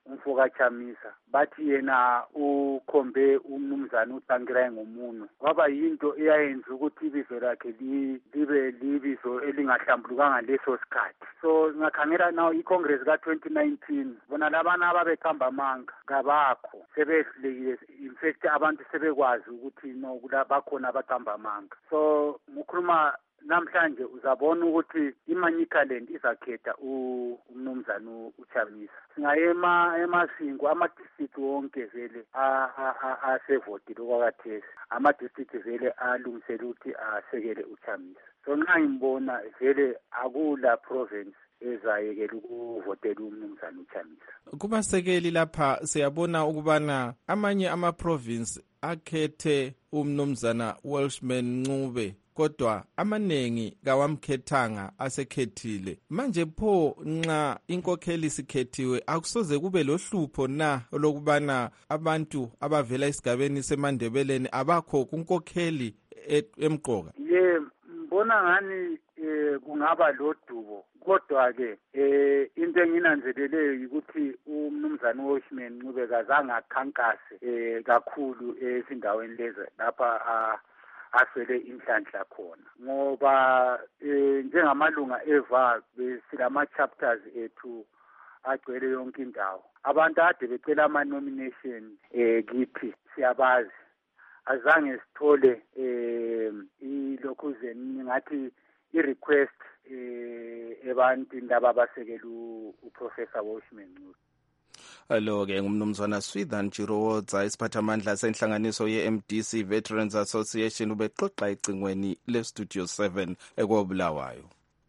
umfoka Chamisa bathi yena ukhombe umnumzana uTangirai ngomunwe kwaba yinto eyayenza ukuthi ibizo lakhe libe libizo elingahlambulukanga leso sikhathi. So ngakhangela now iCongress ka-2019 bona labana ababekhamba amanga ngabakho sebehlekile, in fact abantu sebekwazi ukuthi no bakhona abakhamba amanga. So ngikhuluma namhlanje uzabona ukuthi iManicaland izakhetha umnumzana uChamisa. Singayema emasingo ama-district wonke vele asevotile okwakathesi, ama-district vele alungisele ukuthi asekele uChamisa. So nxa ngimbona vele akula province ezayekela ukuvotela umnumzana uChamisa. Kubasekeli lapha siyabona ukubana amanye ama-province akhethe umnumzana Welshman Ncube, kodwa amanengi kawamkhethanga asekhethile. Manje pho nxa inkokheli sikhethiwe akusoze kube lohlupho na lokubana abantu abavela esigabeni seMandebeleni abakho kunkokheli emqoka? Mbona ngani kungaba lodubo, kodwa ke into enginanzeleleyo ukuthi umnumzana Welshman Ncube kazange akhankase kakhulu ezindaweni lezi lapha aswele inhlanhla khona, ngoba njengamalunga eva silama-chapters ethu agcwele yonke indawo. Abantu ade becela ama-nomination kithi siyabazi, azange sithole ilokhuze ngathi i-request ebantwini laba abasekela uProfessor Welshman Ncube. Lo-ke ngumnumzana Swithan Jirowodza, isiphathamandla senhlanganiso ye-MDC Veterans Association, ubexoxa ecingweni le-Studio 7 eKobulawayo.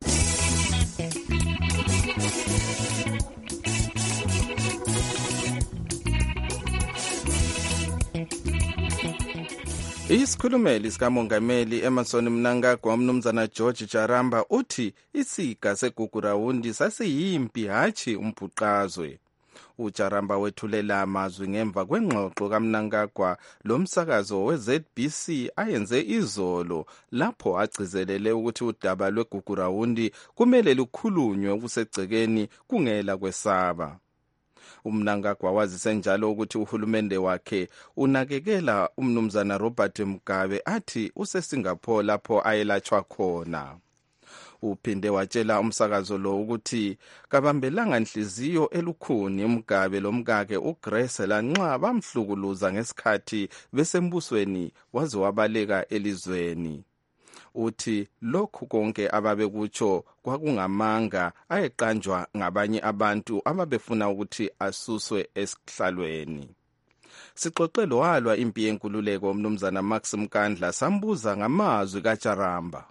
Isikhulumeli sikamongameli Emmerson Mnangagwa umnumzana George Jaramba uthi isiga segugurawundi sasiyimpi hatshi umbhuqazwe. uJaramba wethulela amazwi ngemva kwengxoxo kaMnangagwa lomsakazo weZBC ayenze izolo lapho agcizelele ukuthi udaba lwegugurawundi kumele lukhulunywe okusegcekeni kungela kwesaba. uMnangagwa wazise njalo ukuthi uhulumende wakhe unakekela umnumzana Robert Mugabe athi useSingapore lapho ayelatshwa khona. Uphinde watshela umsakazo lo ukuthi kabambelanga nhliziyo elukhuni Mugabe lomkakhe uGrace lanxa bamhlukuluza ngesikhathi besembusweni waze wabaleka elizweni. Uthi lokhu konke ababekutsho kwakungamanga ayeqanjwa ngabanye abantu ababefuna ukuthi asuswe esihlalweni. Sixoxelo walwa impi yenkululeko umnumzana Max Mkandla sambuza ngamazwi kaJaramba.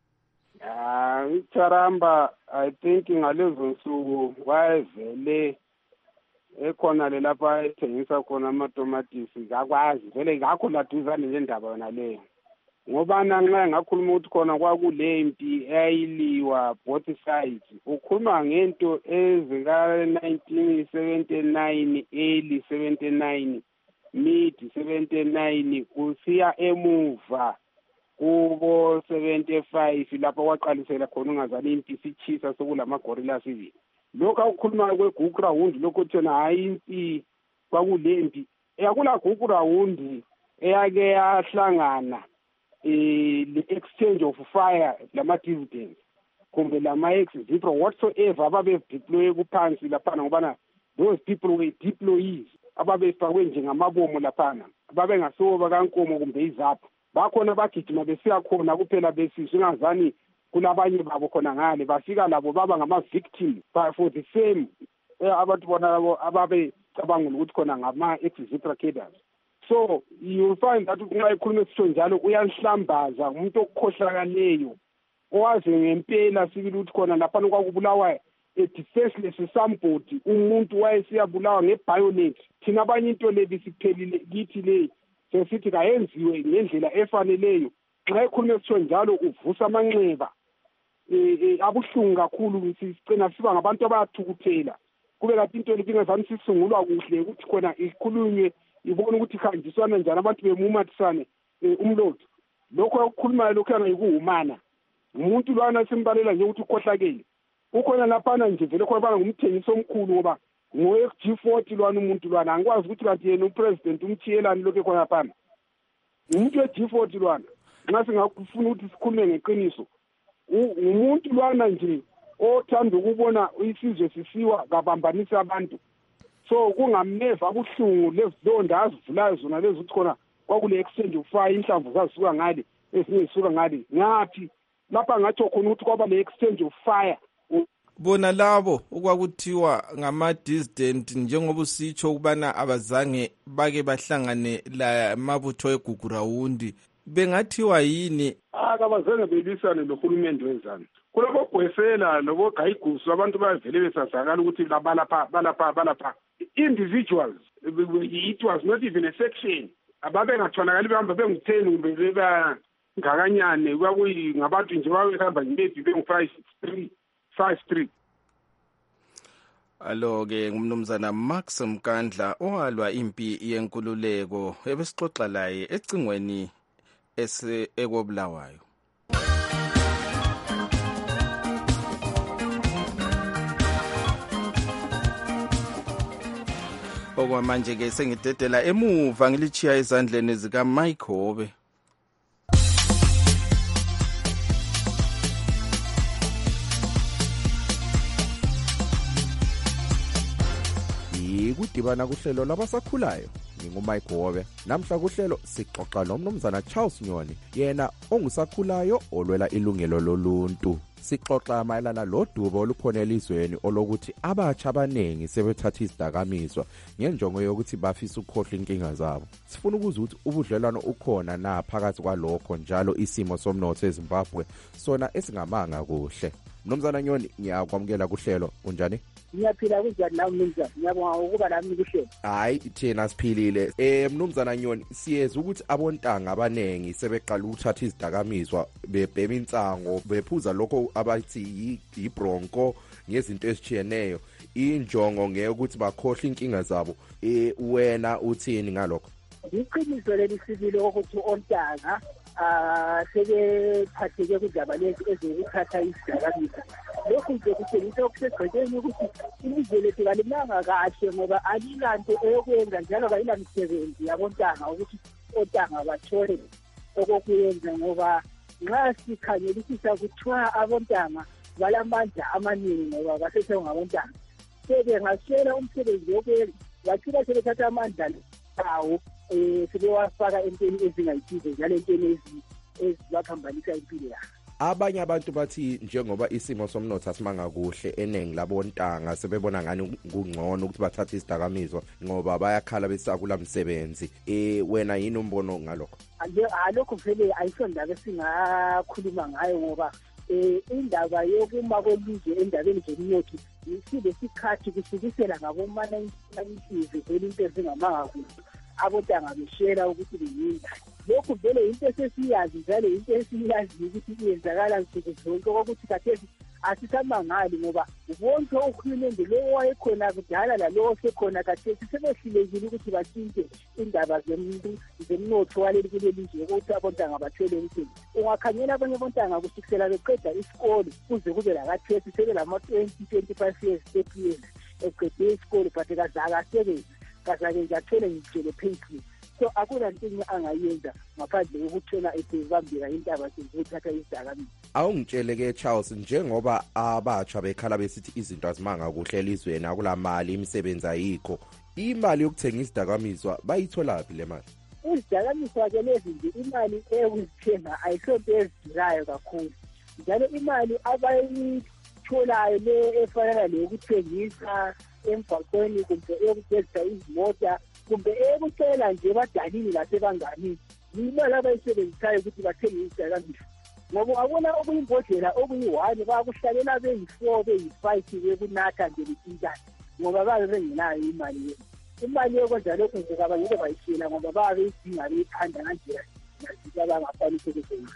uJaramba I think ngalezo nsuku wayevele ekhona lapha ethengisa khona amatomatisi akwazi vele ngakho laduzane nendaba yona leyo, ngoba nxa ngakhuluma ukuthi khona kwakule impi eyayiliwa both sides. Ukhuluma ngento ezika 1979 early 79 mid 79 kusiya emuva kubo 75 lapho kwaqalisela khona ungazali impi sichisa sokulamagorilla civil. Lokho akukhuluma kwegugurawundi lokho thina hayi impi kwakule mpi eyakula gugurawundi eyake yahlangana the-exchange of fire lama-dividends kumbe lama-ex-zipro whatsoever ababe-deploye kuphansi laphana, ngobana those people were deployees ababefakwe njengamabomo laphana, ababengasoba kankomo kumbe izapho. Bakhona bagijima besiya khona kuphela besizwe ingazani kulabanye babo khona ngale bafika labo baba ngama-victim for the same abantu bona labo ababecabanga ukuthi khona ngama-ex-zipro cadres. So you'll find that nxa ekhuluma esisho njalo uyahlambaza umuntu okukhohlakaleyo owazi ngempela sibili ukuthi khona lapha kwakubulawa defenseless somebody, umuntu wayesiyabulawa ngebayonet. Thina abanye into le bisiphelile kithi le sesithi kayenziwe ngendlela efaneleyo. Nxa ekhuluma esisho njalo uvusa amanxeba abuhlungu kakhulu, sicina siba ngabantu abayathukuthela kube kanti into le ingazani sisungulwa kuhle ukuthi khona ikhulunywe ibona ukuthi khanjiswana njani abantu bemumathisane umlotho. Lokho okukhulumayo lokho angayikuhumana umuntu lwana simbalela nje ukuthi ukhohlakele ukhona laphana nje vele khona bana ngumthengisi omkhulu, ngoba ngowe-G40 lwana umuntu lwana angikwazi ukuthi kanti yena upresident umthiyelani lokho khonaphana umuntu we-G40 lwana nxa singafuna ukuthi sikhulume ngeqiniso umuntu lwana nje othanda ukubona isizwe sisiwa kabambanisi abantu so kungamneva buhlungu lezilonda azivulayo zona lezi ukuthi khona kwakule exchange of fire inhlamvu zazisuka ngale ezinye zisuka ngale ngathi lapha ngathi khona ukuthi kwaba le exchange of fire. Bona labo okwakuthiwa ngama-dissident njengoba usitsho ukubana abazange bake bahlangane la mabutho eGugurawundi bengathiwa yini? Akabazange belwisane nohulumende wenzani kulabo gwesela lobo gayigusu abantu bavele besazakala ukuthi balapha individuals. It was not even a section. Ababe ngatholakali behamba bengu-10 kumbe bengakanyane kwakuyi ngabantu nje babehamba maybe bengu-5-3. Alo-ke ngumnumzana Max Mkandla owalwa impi yenkululeko ebesixoxa laye ecingweni ekobulawayo. Okwamanje-ke sengidedela emuva ngilichiya ezandleni zikaMike Hobe. Kudibana kuhlelo labasakhulayo ngingumike Hobe. Namhla kuhlelo sixoxa nomnumzana Charles Nyoni yena ongusakhulayo olwela ilungelo loluntu. Sixoxa mayelana lodubo olukhona elizweni olokuthi abatsha abanengi sebethatha izidakamizwa ngenjongo yokuthi bafisa ukukhohlwa inkinga zabo. Sifuna ukuzwa ukuthi ubudlelwano ukhona na phakathi kwalokho njalo isimo somnotho eZimbabwe sona esingamanga kuhle. Mnumzana Nyoni ngiyakwamukela kuhlelo unjani? Ngiyaphila kunjani nawe mnumzana? Ngiyabonga ukuba nami kuhlelo. Hayi thina siphilile. Mnumzana Nyoni siyeza ukuthi abontanga abanengi sebeqala ukuthatha izidakamizwa bebhema insango bephuza lokho abathi ibronco ngezinto ezitshiyeneyo injongo ngeke ukuthi bakhohle inkinga zabo. Wena uthini ngalokho? Iqiniso leli sibili ukuthi ontanga sebephatheke kudaba lezi ezokuthatha izidakamizwa. Lokhu nje kutshengisa okusegqekeni ukuthi ilizwe lethu kalimanga kahle ngoba alilanto eyokwenza njalo kayilamisebenzi yabontanga ukuthi ontanga bathole okokuyenza ngoba nxa sikhangelisisa kuthiwa abontanga balamandla amaningi ngoba basesengabontanga sebengaswela umsebenzi wokwenza bacina sebethatha amandla awo sebewafaka entweni ezingayithize njalo entweni ezibaphambanisa impilo yabo. Abanye abantu bathi njengoba isimo somnotho asimanga kuhle eningi labontanga sebebona ngani kungcono ukuthi bathathe izidakamizwa ngoba bayakhala besakula msebenzi. Wena yini umbono ngalokho? Lokho vele ayisondaba singakhuluma ngayo ngoba indaba yokuma kwelizwe endabeni zomnotho isile sikhathi kusukisela ngabo-1990s vele into ezingamanga kuhle abontanga beshela ukuthi beyinda. Lokhu vele into esesiyazi njalo into esiyaziyo ukuthi iyenzakala nsuku zonke kokuthi kathesi asisamangali ngoba bonke uhulumende lowo wayekhona kudala lalowo sekhona kathesi sebehlulekile ukuthi batshintshe indaba zemnotho waleli kulelizwe ukuthi abontanga bathole umsebenzi. Ungakhangela abanye abontanga kusukisela beqeda isikolo kuze kube lakathesi sebelama-25 years 30 years eqede isikolo but kazakasebenzi kazake nje athole ngitshele payslip. So akula ntinye angayenza ngaphandle kokuthola esebambeka intaba sezothatha izidakamizwa. Awungitshele-ke Charles njengoba abatsha bekhala besithi izinto azimanga kuhle elizweni akula mali imisebenzi ayikho imali yokuthenga izidakamizwa bayitholaphi le mali? Izidakamizwa-ke lezi nje imali eyokuzithenga ayisonto ezidurayo kakhulu njalo imali abayitholayo le efanana leyokuthengisa emgwaqweni kumbe eyokugezisa izimota kumbe eyekucela nje badalini lasebanganini imali abayisebenzisayo ukuthi bathenge izidakamizwa ngoba abona okuyimbodlela okuyi-1 bakuhlalela beyi-4 beyi-5 bekunatha nje betintana ngoba babe bengenayo imali yokwenza lokhu nje kabangeke bayishela ngoba babe beyidinga beyikhanda kanjela nazithi abangakwanisi ukuzenzisa.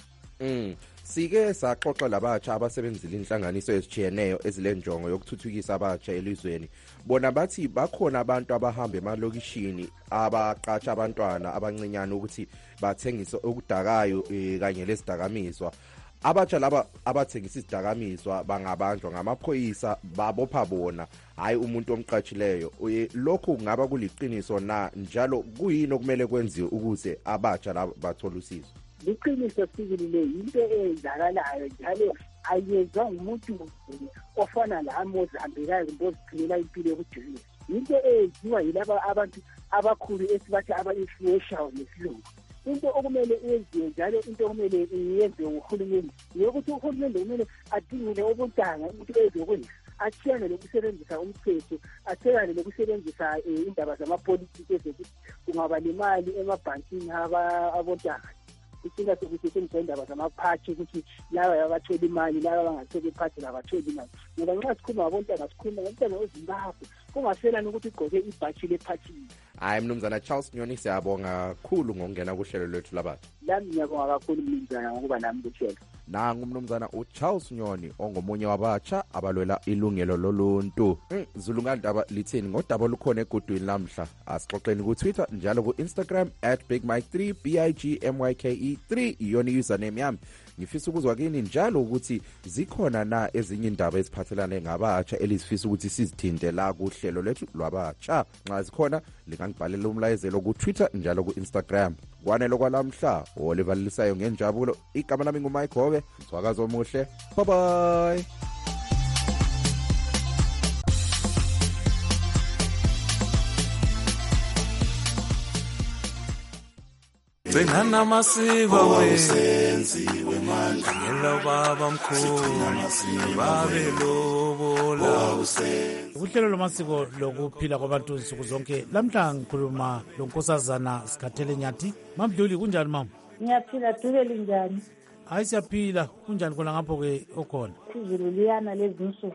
Sike saxoxa labatsha abasebenzile inhlanganiso ezitshiyeneyo ezilenjongo yokuthuthukisa abatsha elizweni. Bona bathi bakhona abantu abahamba emalokishini abaqatsha abantwana abancinyane ukuthi bathengise okudakayo kanye lezidakamizwa. abatsha laba abathengisa izidakamizwa bangabanjwa ngamaphoyisa babopha bona hayi umuntu omqatshileyo. Lokhu kungaba kuliqiniso na, njalo kuyini okumele kwenziwe ukuze abatsha laba bathole usizo? Liqiniso sibili into eyenzakalayo njalo ayenzwa ngumuntu ofana lami ozihambelayo kumbe oziphilela impilo yokujulisa. Into eyenziwa yilaba abantu abakhulu esibathi aba-influential ngesilungu. Into okumele iyenziwe njalo into okumele iyenziwe nguhulumende yokuthi uhulumende kumele adingele obuntanga into ezokwenza, athiyane lokusebenzisa umthetho, athiyane lokusebenzisa indaba zamapolitiki ezokuthi kungaba nemali emabhankini abontanga. Isinga sokusetshenziswa indaba zamaphathi ukuthi laba abathola imali laba bangatholi iphathi labatholi imali. Ngoba nxa sikhuluma ngabontanga sikhuluma ngomntwana weZimbabwe, kungaselani ukuthi ugqoke ibhatshi lephathini. Hayi Mnumzana Charles Nyoni, siyabonga kakhulu ngokungena kuhlelo lwethu labantu. Lami ngiyabonga kakhulu Mnumzana ngokuba nami kuhlelo. Nangu Mnumzana uCharles Nyoni ongomunye wabatsha abalwela ilungelo loluntu. Zulungandaba lithini ngodaba olukhona egudwini lamhla. Asixoxeni ku Twitter njalo ku Instagram @BigMike3 BIGMYKE3 iyona username yami. Ngifisa ukuzwa kini njalo ukuthi zikhona na ezinye indaba eziphathelane ngabatsha elizifisa ukuthi sizithinte la kuhlelo lethu lwabatsha. Nxa zikhona lingangibhalela umlayezelo ku Twitter njalo ku Instagram. Kwanelo kwalamhla olivalisayo ngenjabulo. Igama lami nguMike Hobe. Mthwakazo omuhle. Bye bye. Bengana masiko wesenziwe manje ngelo baba mkhulu babelobola uhlelo lomasiko lokuphila kwabantu insuku zonke. Lamhla ngikhuluma lonkosazana Sikhathele Nyathi. Mamdluli kunjani mama? Ngiyaphila Dubeli njani? Hayi siyaphila. Kunjani khona ngapho ke okhona? Izulu liyana lezi nsuku.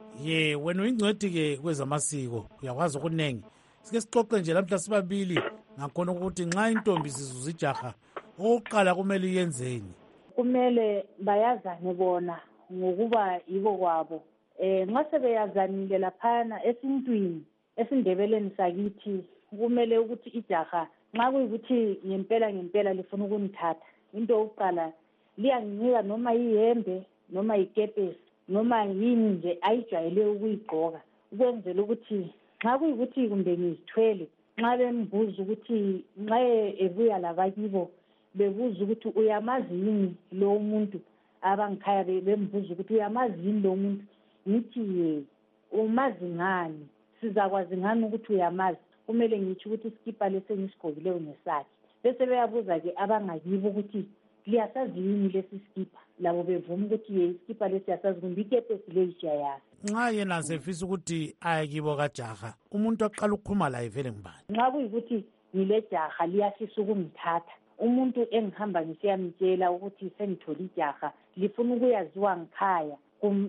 Wena uyingcwedi ke kwezamasiko uyakwazi okunengi. Sike sixoxe nje lamhla sibabili ngakhona ukuthi nxa intombi zizuza ijaha oqala kumele iyenzeni. Kumele bayazane bona ngokuba yibo kwabo. Nxa sebeyazanile laphana esintwini esindebeleni sakithi kumele ukuthi ijaha nxa kuyikuthi ngempela lifuna ukunithatha, into yokuqala liyanginika noma iyembe noma ikepesi noma yini nje ayijwayele ukuyigqoka ukwenzela ukuthi nxa kuyikuthi kumbe ngizithwele, nxa bembuza ukuthi nxa ebuya labakibo bebuza ukuthi uyamazi yini lo muntu, abangikhaya bembuza ukuthi uyamazi yini lo muntu, ngithi umazi ngani, sizakwazi ngani ukuthi uyamazi, kumele ngitsho ukuthi iskipa lesengisigqokileyo ngesakhe. Bese beyabuza-ke abangakibo ukuthi liyasazi yini lesi skipa, labo bevuma ukuthi iskipa lesi yasazi kumbe ikepesi leyi siyayazi. Nxa yena sefisa ukuthi aye kibo kajaha, umuntu aqala ukukhuluma laye vele ngibani? Nxa kuyikuthi ngile jaha liyafisa ukungithatha, umuntu engihamba ngisiyamtshela ukuthi sengithole ijaha lifuna ukuyaziwa ngikhaya,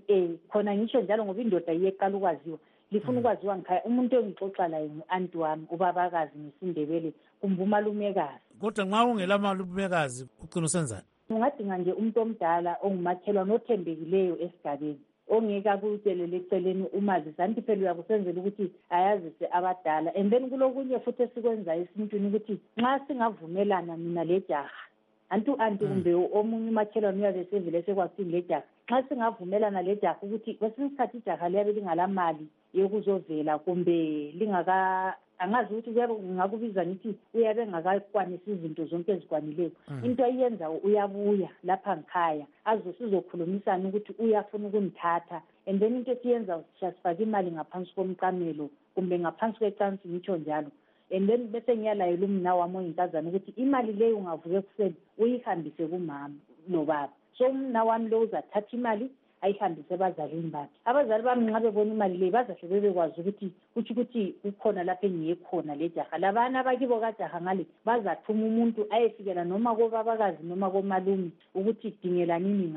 khona ngisho njalo ngoba indoda iyeqala ukwaziwa, lifuna ukwaziwa ngikhaya, umuntu engixoxa laye ngu-anti wami ubabakazi ngesindebele kumbe umalumekazi. Kodwa nxa ungela malumekazi ucina usenzani? Ungadinga nje umuntu omdala ongumakhelwane othembekileyo esigabeni ongeke akutshelele eceleni umazisi, anti phela uyakusenzela ukuthi ayazise abadala. And then kulokunye futhi esikwenzayo esintwini ukuthi nxa singavumelana mina le jaha anti kumbe omunye umakhelwane uyabe sevele sekwathini le jaha, nxa singavumelana le jaha ukuthi kwesinye isikhathi ijaha liyabe lingalamali yokuzovela kumbe angazi ukuthi ngakubiza ngithi uyabe engakakwanisi izinto zonke ezikwanileyo, into ayenza uyabuya lapha ngikhaya sizokhulumisana ukuthi uyafuna ukunithatha, and then into esiyenza siyasifaka imali ngaphansi komqamelo kumbe ngaphansi kwecansi ngitsho njalo, and then bese ngiyalayela umna wami oyinkazana ukuthi imali leyo ungavuke ekuseni uyihambise kumama nobaba. So umna wami lo uzathatha imali ayihambise abazalini bakhe. Abazali bami nxa bebona imali leyo bazahle bebekwazi ukuthi ukuthi kukhona lapho engiye khona le jaha. Labana abakibo kajaha ngale bazathuma umuntu ayefikela noma kobabakazi noma komalume ukuthi dingelanini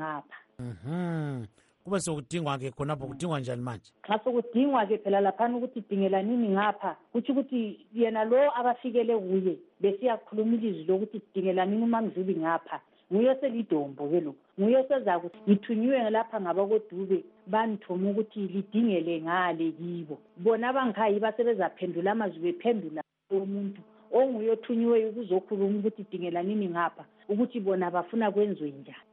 ngapha. Kube sokudingwa-ke khonapho kudingwa njani manje? Nxa sokudingwa-ke phela laphana ukuthi dingelanini ngapha kutsho ukuthi yena lo abafikele kuye besiyakhuluma ilizwi lokuthi dingelanini uMamzulu ngapha, nguye selidombo ke lo, nguye sezakuthi ngithunyiwe lapha ngabakodube banithuma ukuthi lidingele ngale kibo. Bona abangikhaya basebezaphendula amazwi bephendula umuntu onguye othunyiweyo ukuzokhuluma ukuthi dingelanini ngapha ukuthi bona bafuna kwenziwe njani.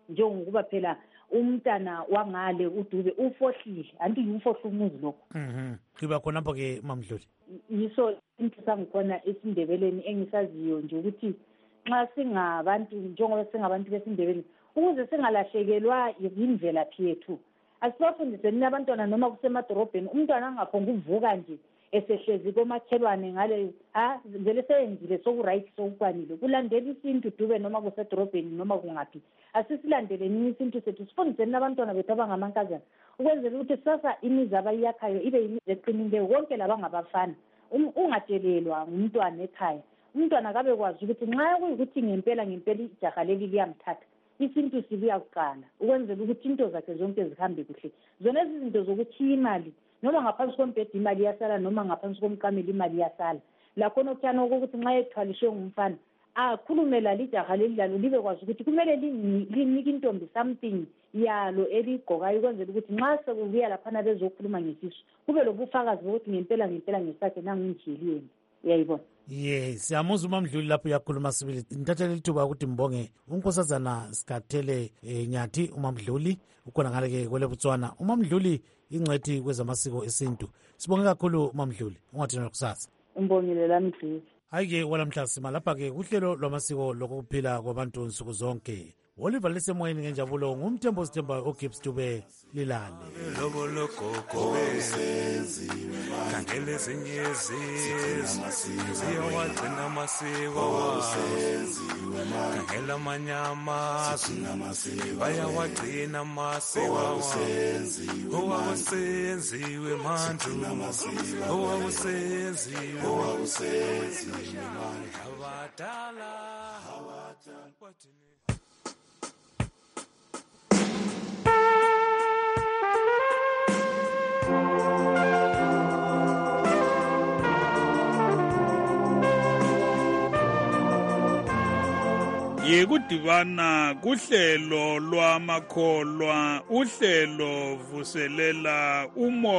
njengokuba phela umntana wangale uDube ufohlile anti ufohla umuzi lokho kiba khonapho-ke Mamdluli yiso into sangikhona esindebeleni engisaziyo nje ukuthi nxa singabantu njengoba singabantu besindebeleni ukuze singalahlekelwa yimvelaphi yethu asibafundiseni abantwana noma kusemadorobheni umntwana angaphonga uvuka nje esehlezi komakhelwane ngale vele seyenzile sokuright sokukwanile kulandela isintu Dube noma kusedorobheni noma kungaphi asisilandeleni isintu sethu sifundiseni abantwana bethu abangamankazana ukwenzela ukuthi sasa imizi abayakhayo ibe yimizi eqinileyo konke labangabafana ungatshelelwa ngumntwana ekhaya umntwana kabe kwazi ukuthi nxa kuyikuthi ngempela ijaha leli liyamthatha isintu sibuya kuqala ukwenzela ukuthi into zakhe zonke zihambe kuhle zona izinto zokuthi imali noma ngaphansi kombhedi imali iyasala noma ngaphansi komqameli imali iyasala lakhona okuthana ukuthi nxa ethwaliswe ngumfana akhulumela lijaha leli lalo libe kwazi ukuthi kumele linike intombi something yalo eligqokayo ukwenzela ukuthi nxa sekubuya laphana bezokhuluma ngesisu kube lobufakazi bokuthi ngempela ngesakhe nangingijiyelweni uyayibona siyamuzwa uMamdluli lapho uyakhuluma sibili ngithathele lithuba ukuthi mbonge unkosazana Sikathele Nyathi uMamdluli ukhona ngale-ke kwele Botswana uMamdluli ingcwethi kwezamasiko esintu sibonge kakhulu uMamdluli ungathina kusasa umbongile lami Dube hayi-ke walamhla sima lapha-ke kuhlelo lwamasiko lokuphila kwabantu nsuku zonke Oliver lisemoyeni ngenjabulo ngumthembo sithemba uGibbs Dube lilale khangela ezinye ziyawagcina amasiko khangela amanye amazwe bayawagcina amasiko owawusenziwe manje owawusenziwe abadala yekudibana kuhlelo lwamakholwa uhlelo vuselela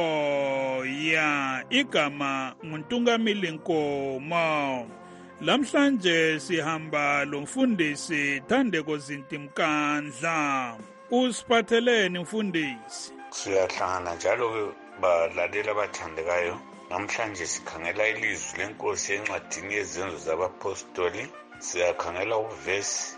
umoya igama nguNtungamili Nkomo lamhlanje sihamba lomfundisi Thandeko Zintimkandla usiphatheleni mfundisi siyahlangana njalo balalela abathandekayo namhlanje sikhangela ilizwi lenkosi encwadini yezenzo zabapostoli siyakhangela uvesi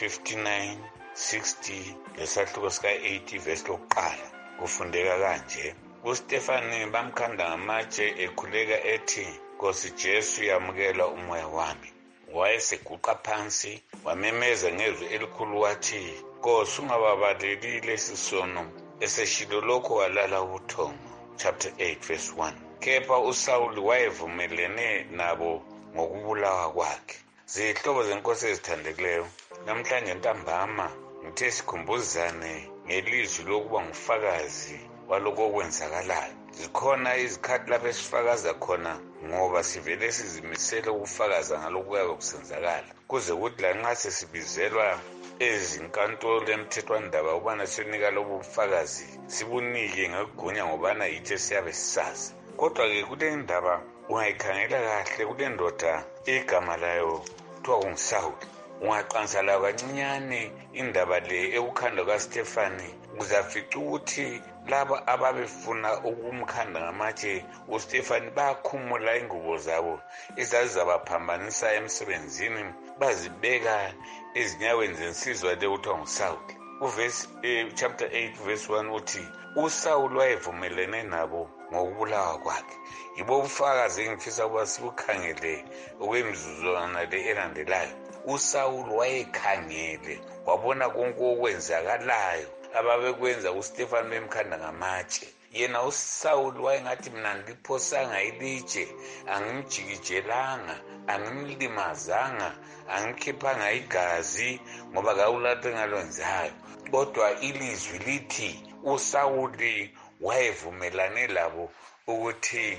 59 60 lesahluko sika-80 vesi lokuqala kufundeka kanje uStefani bamkhanda ngamatshe ekhuleka ethi Nkosi Jesu yamukela umoya wami wayeseguqa phansi wamemeza ngezwi elikhulu wathi Nkosi ungababaleli lesi sono eseshilo lokho walala ubuthongo chapter 8 verse 1 kepha uSawuli wayevumelene nabo ngokubulawa kwakhe zihlobo zenkosi ezithandekileyo namhlanje ntambama ngithe sikhumbuzane ngelizwi lokuba ngufakazi waloko okwenzakalayo zikhona izikhathi lapho esifakaza khona ngoba sivele sizimisele ukufakaza ngalokhu kuyabe kusenzakala kuze kuthi lanxa sesibizelwa ezinkantolo emthethwandaba ubana sinika lobu bufakazi sibunike ngekugunya ngobana yithi siyabe sisazi kodwa-ke kule ndaba ungayikhangela kahle kule ndoda igama layo kuthiwa kunguSawuli ungaqansa layo kancinyane indaba le ekukhanda kaStefani uzafica ukuthi laba ababefuna ukumkhanda ngamatshe uStefani bakhumula ingubo zabo ezazizabaphambanisa emsebenzini bazibeka ezinyaweni zensizwa le kuthiwa nguSawuli uvesi chapter 8 verse 1 uthi uSawuli wayevumelene nabo ngokubulawa kwakhe yibo ubufakazi engifisa ukuba sibukhangele okwemizuzwana le elandelayo uSawuli wayekhangele wabona konke okwenzakalayo ababekwenza uStefani bemkhanda ngamatshe yena uSawuli wayengathi mina ngiliphosanga ilitshe angimjikijelanga angimlimazanga angikhiphanga igazi ngoba kawulahle ngalwenzayo kodwa ilizwi lithi uSawuli wayevumelane labo ukuthi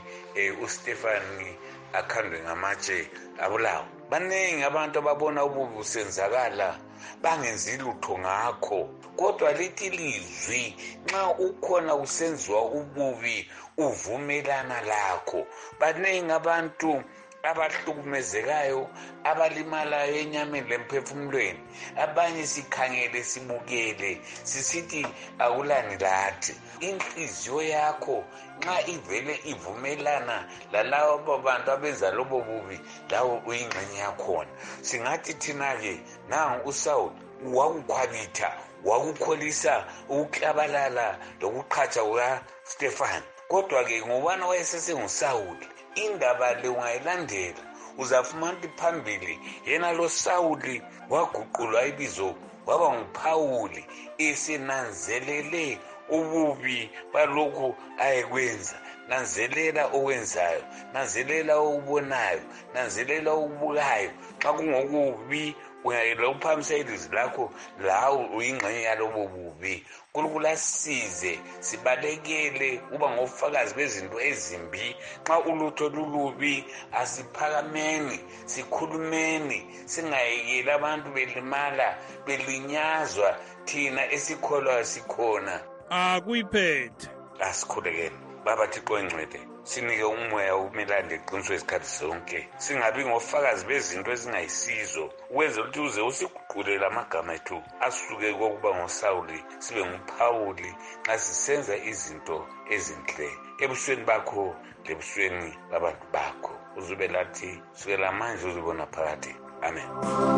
uStefani akhandwe ngamatshe abulawa baningi abantu ababona ububi busenzakala bangenzi lutho ngakho kodwa lithi lizwi nxa ukhona usenziwa ububi uvumelana lakho baningi abantu abahlukumezekayo, abalimalayo enyameni lemphefumulweni. Abanye sikhangele sibukele sisithi akulani lathi. Inhliziyo yakho nxa ivele ivumelana lalawo bantu abenza lobo bubi, lawo uyingxenye yakhona. Singathi thina-ke nangu uSawuli wakukhwabitha, wakukholisa ukuklabalala lokuqhatsha kukaStefane. Kodwa-ke ngobana wayesesenguSawuli, indaba le ungayilandela uzafumana ukuthi phambili yena lo Sawuli waguqulwa ibizo waba nguPhawuli, esenanzelele ububi balokhu ayekwenza. Nanzelela okwenzayo, nanzelela okubonayo, nanzelela okubukayo. Xa kungokubi uyayela uphamisa ilizwi lakho, lawo uyingxenye yalobo bubi. uNkulunkulu asize sibalekele uba ngofakazi bezinto ezimbi. Xa ulutho lulubi asiphakameni, sikhulumeni, singayekeli abantu belimala belinyazwa, thina esikholwa sikhona. Akuyiphethe asikhulekele. Baba Thixo engcwele, sinike umoya umelane leqiniso isikhathi sonke, singabi ngofakazi bezinto ezingayisizo, ukwenzela ukuthi uze usiguqulela amagama ethu asuke kokuba ngoSawuli sibe nguPhawuli nxa sisenza izinto ezinhle ebusweni bakho lebusweni babantu bakho. Uzube lathi sukela manje uzibona phakathi. Amen.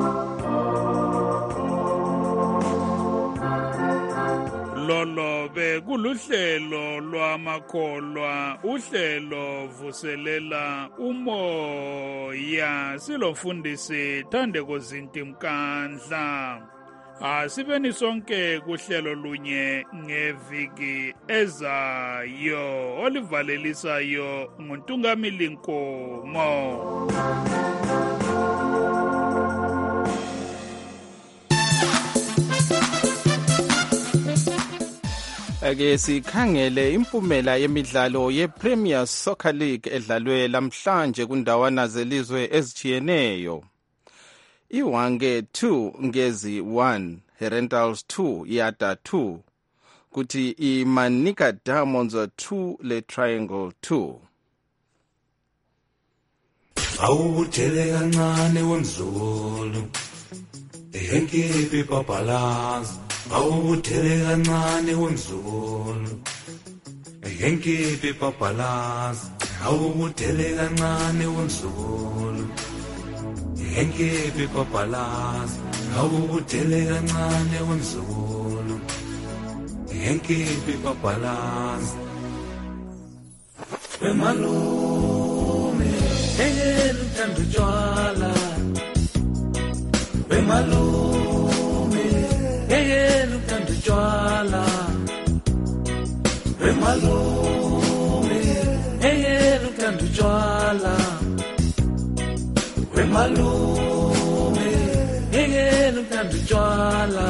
Lolo bekuluhlelo lwamakholwa, uhlelo vuselela umoya, silofundisi Thandeko Zinti Mkandla. Asibeni sonke kuhlelo lunye ngeviki ezayo, olivalelisayo nguNtungamili Nkomo. Ake sikhangele impumela yemidlalo yePremier Soccer League edlalwe lamhlanje kundawana zelizwe ezitshiyeneyo. iWange 2 Ngezi 1, Herentals 2, Yada 2, kuthi iManica Diamonds 2 le Triangle 2. Awuthele kancane wemzulu, ehenkipi papalazi. Awuthele kancane wemzulu, ehenkipi papalazi. Awuthele kancane wemzulu, ehenkipi papalazi. Awuthele kancane wemzulu, ehenkipi papalazi. Wemalume, ehelu thanda utshwala. Wemalume, ehelu thanda utshwala. Wemalume, ehelu thanda utshwala. Wemalume, ehelu thanda utshwala.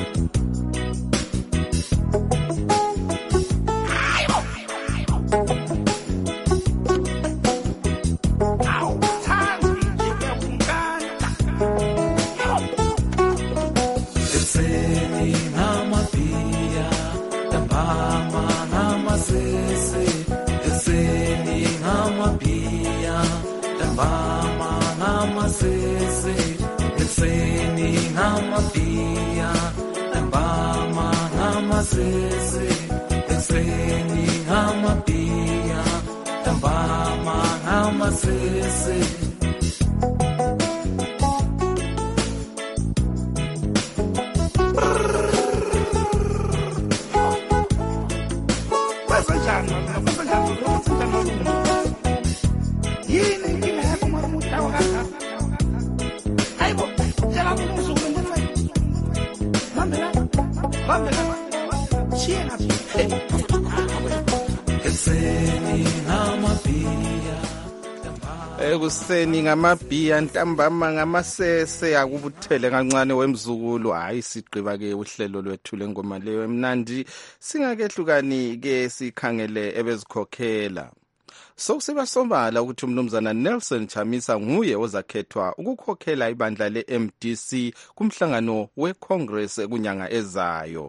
Ekuseni ngamabhiya, ntambama ngamasese, akubuthele kancane wemzukulu. Hayi sigqiba ke uhlelo lwethu lengoma leyo emnandi. Singakehlukani ke sikhangele ebezikhokhela. Sokusebasobala ukuthi umnumzana Nelson Chamisa nguye ozakhethwa ukukhokhela ibandla leMDC kumhlangano weCongress kunyanga ezayo.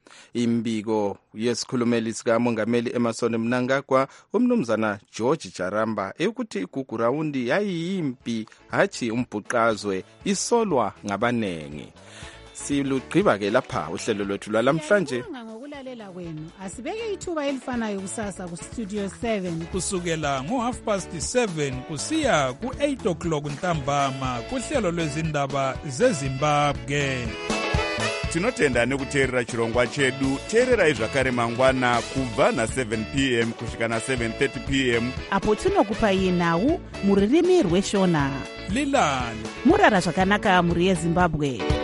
Imbiko yesikhulumeli sikamongameli Emmerson Mnangagwa umnumzana George Jaramba ukuthi igugurawundi yayiyimpi hathi umbhuqazwe isolwa ngabanengi. Silugqiba-ke lapha uhlelo lwethu lwalamhlanje. Ngokulalela kwenu asibeke ithuba elifanayo kusasa kustudio 7 kusukela ngo7:30 kusiya ku8 o'clock ntambama kuhlelo lwezindaba zeZimbabwe. Tinotenda nekuteerera chirongwa chedu. Teererai zvakare mangwana kubva na7 p.m. kusvika na7:30 p.m. apo tinokupai nhau muririmi rweshona. Lilani murara zvakanaka muri yeZimbabwe.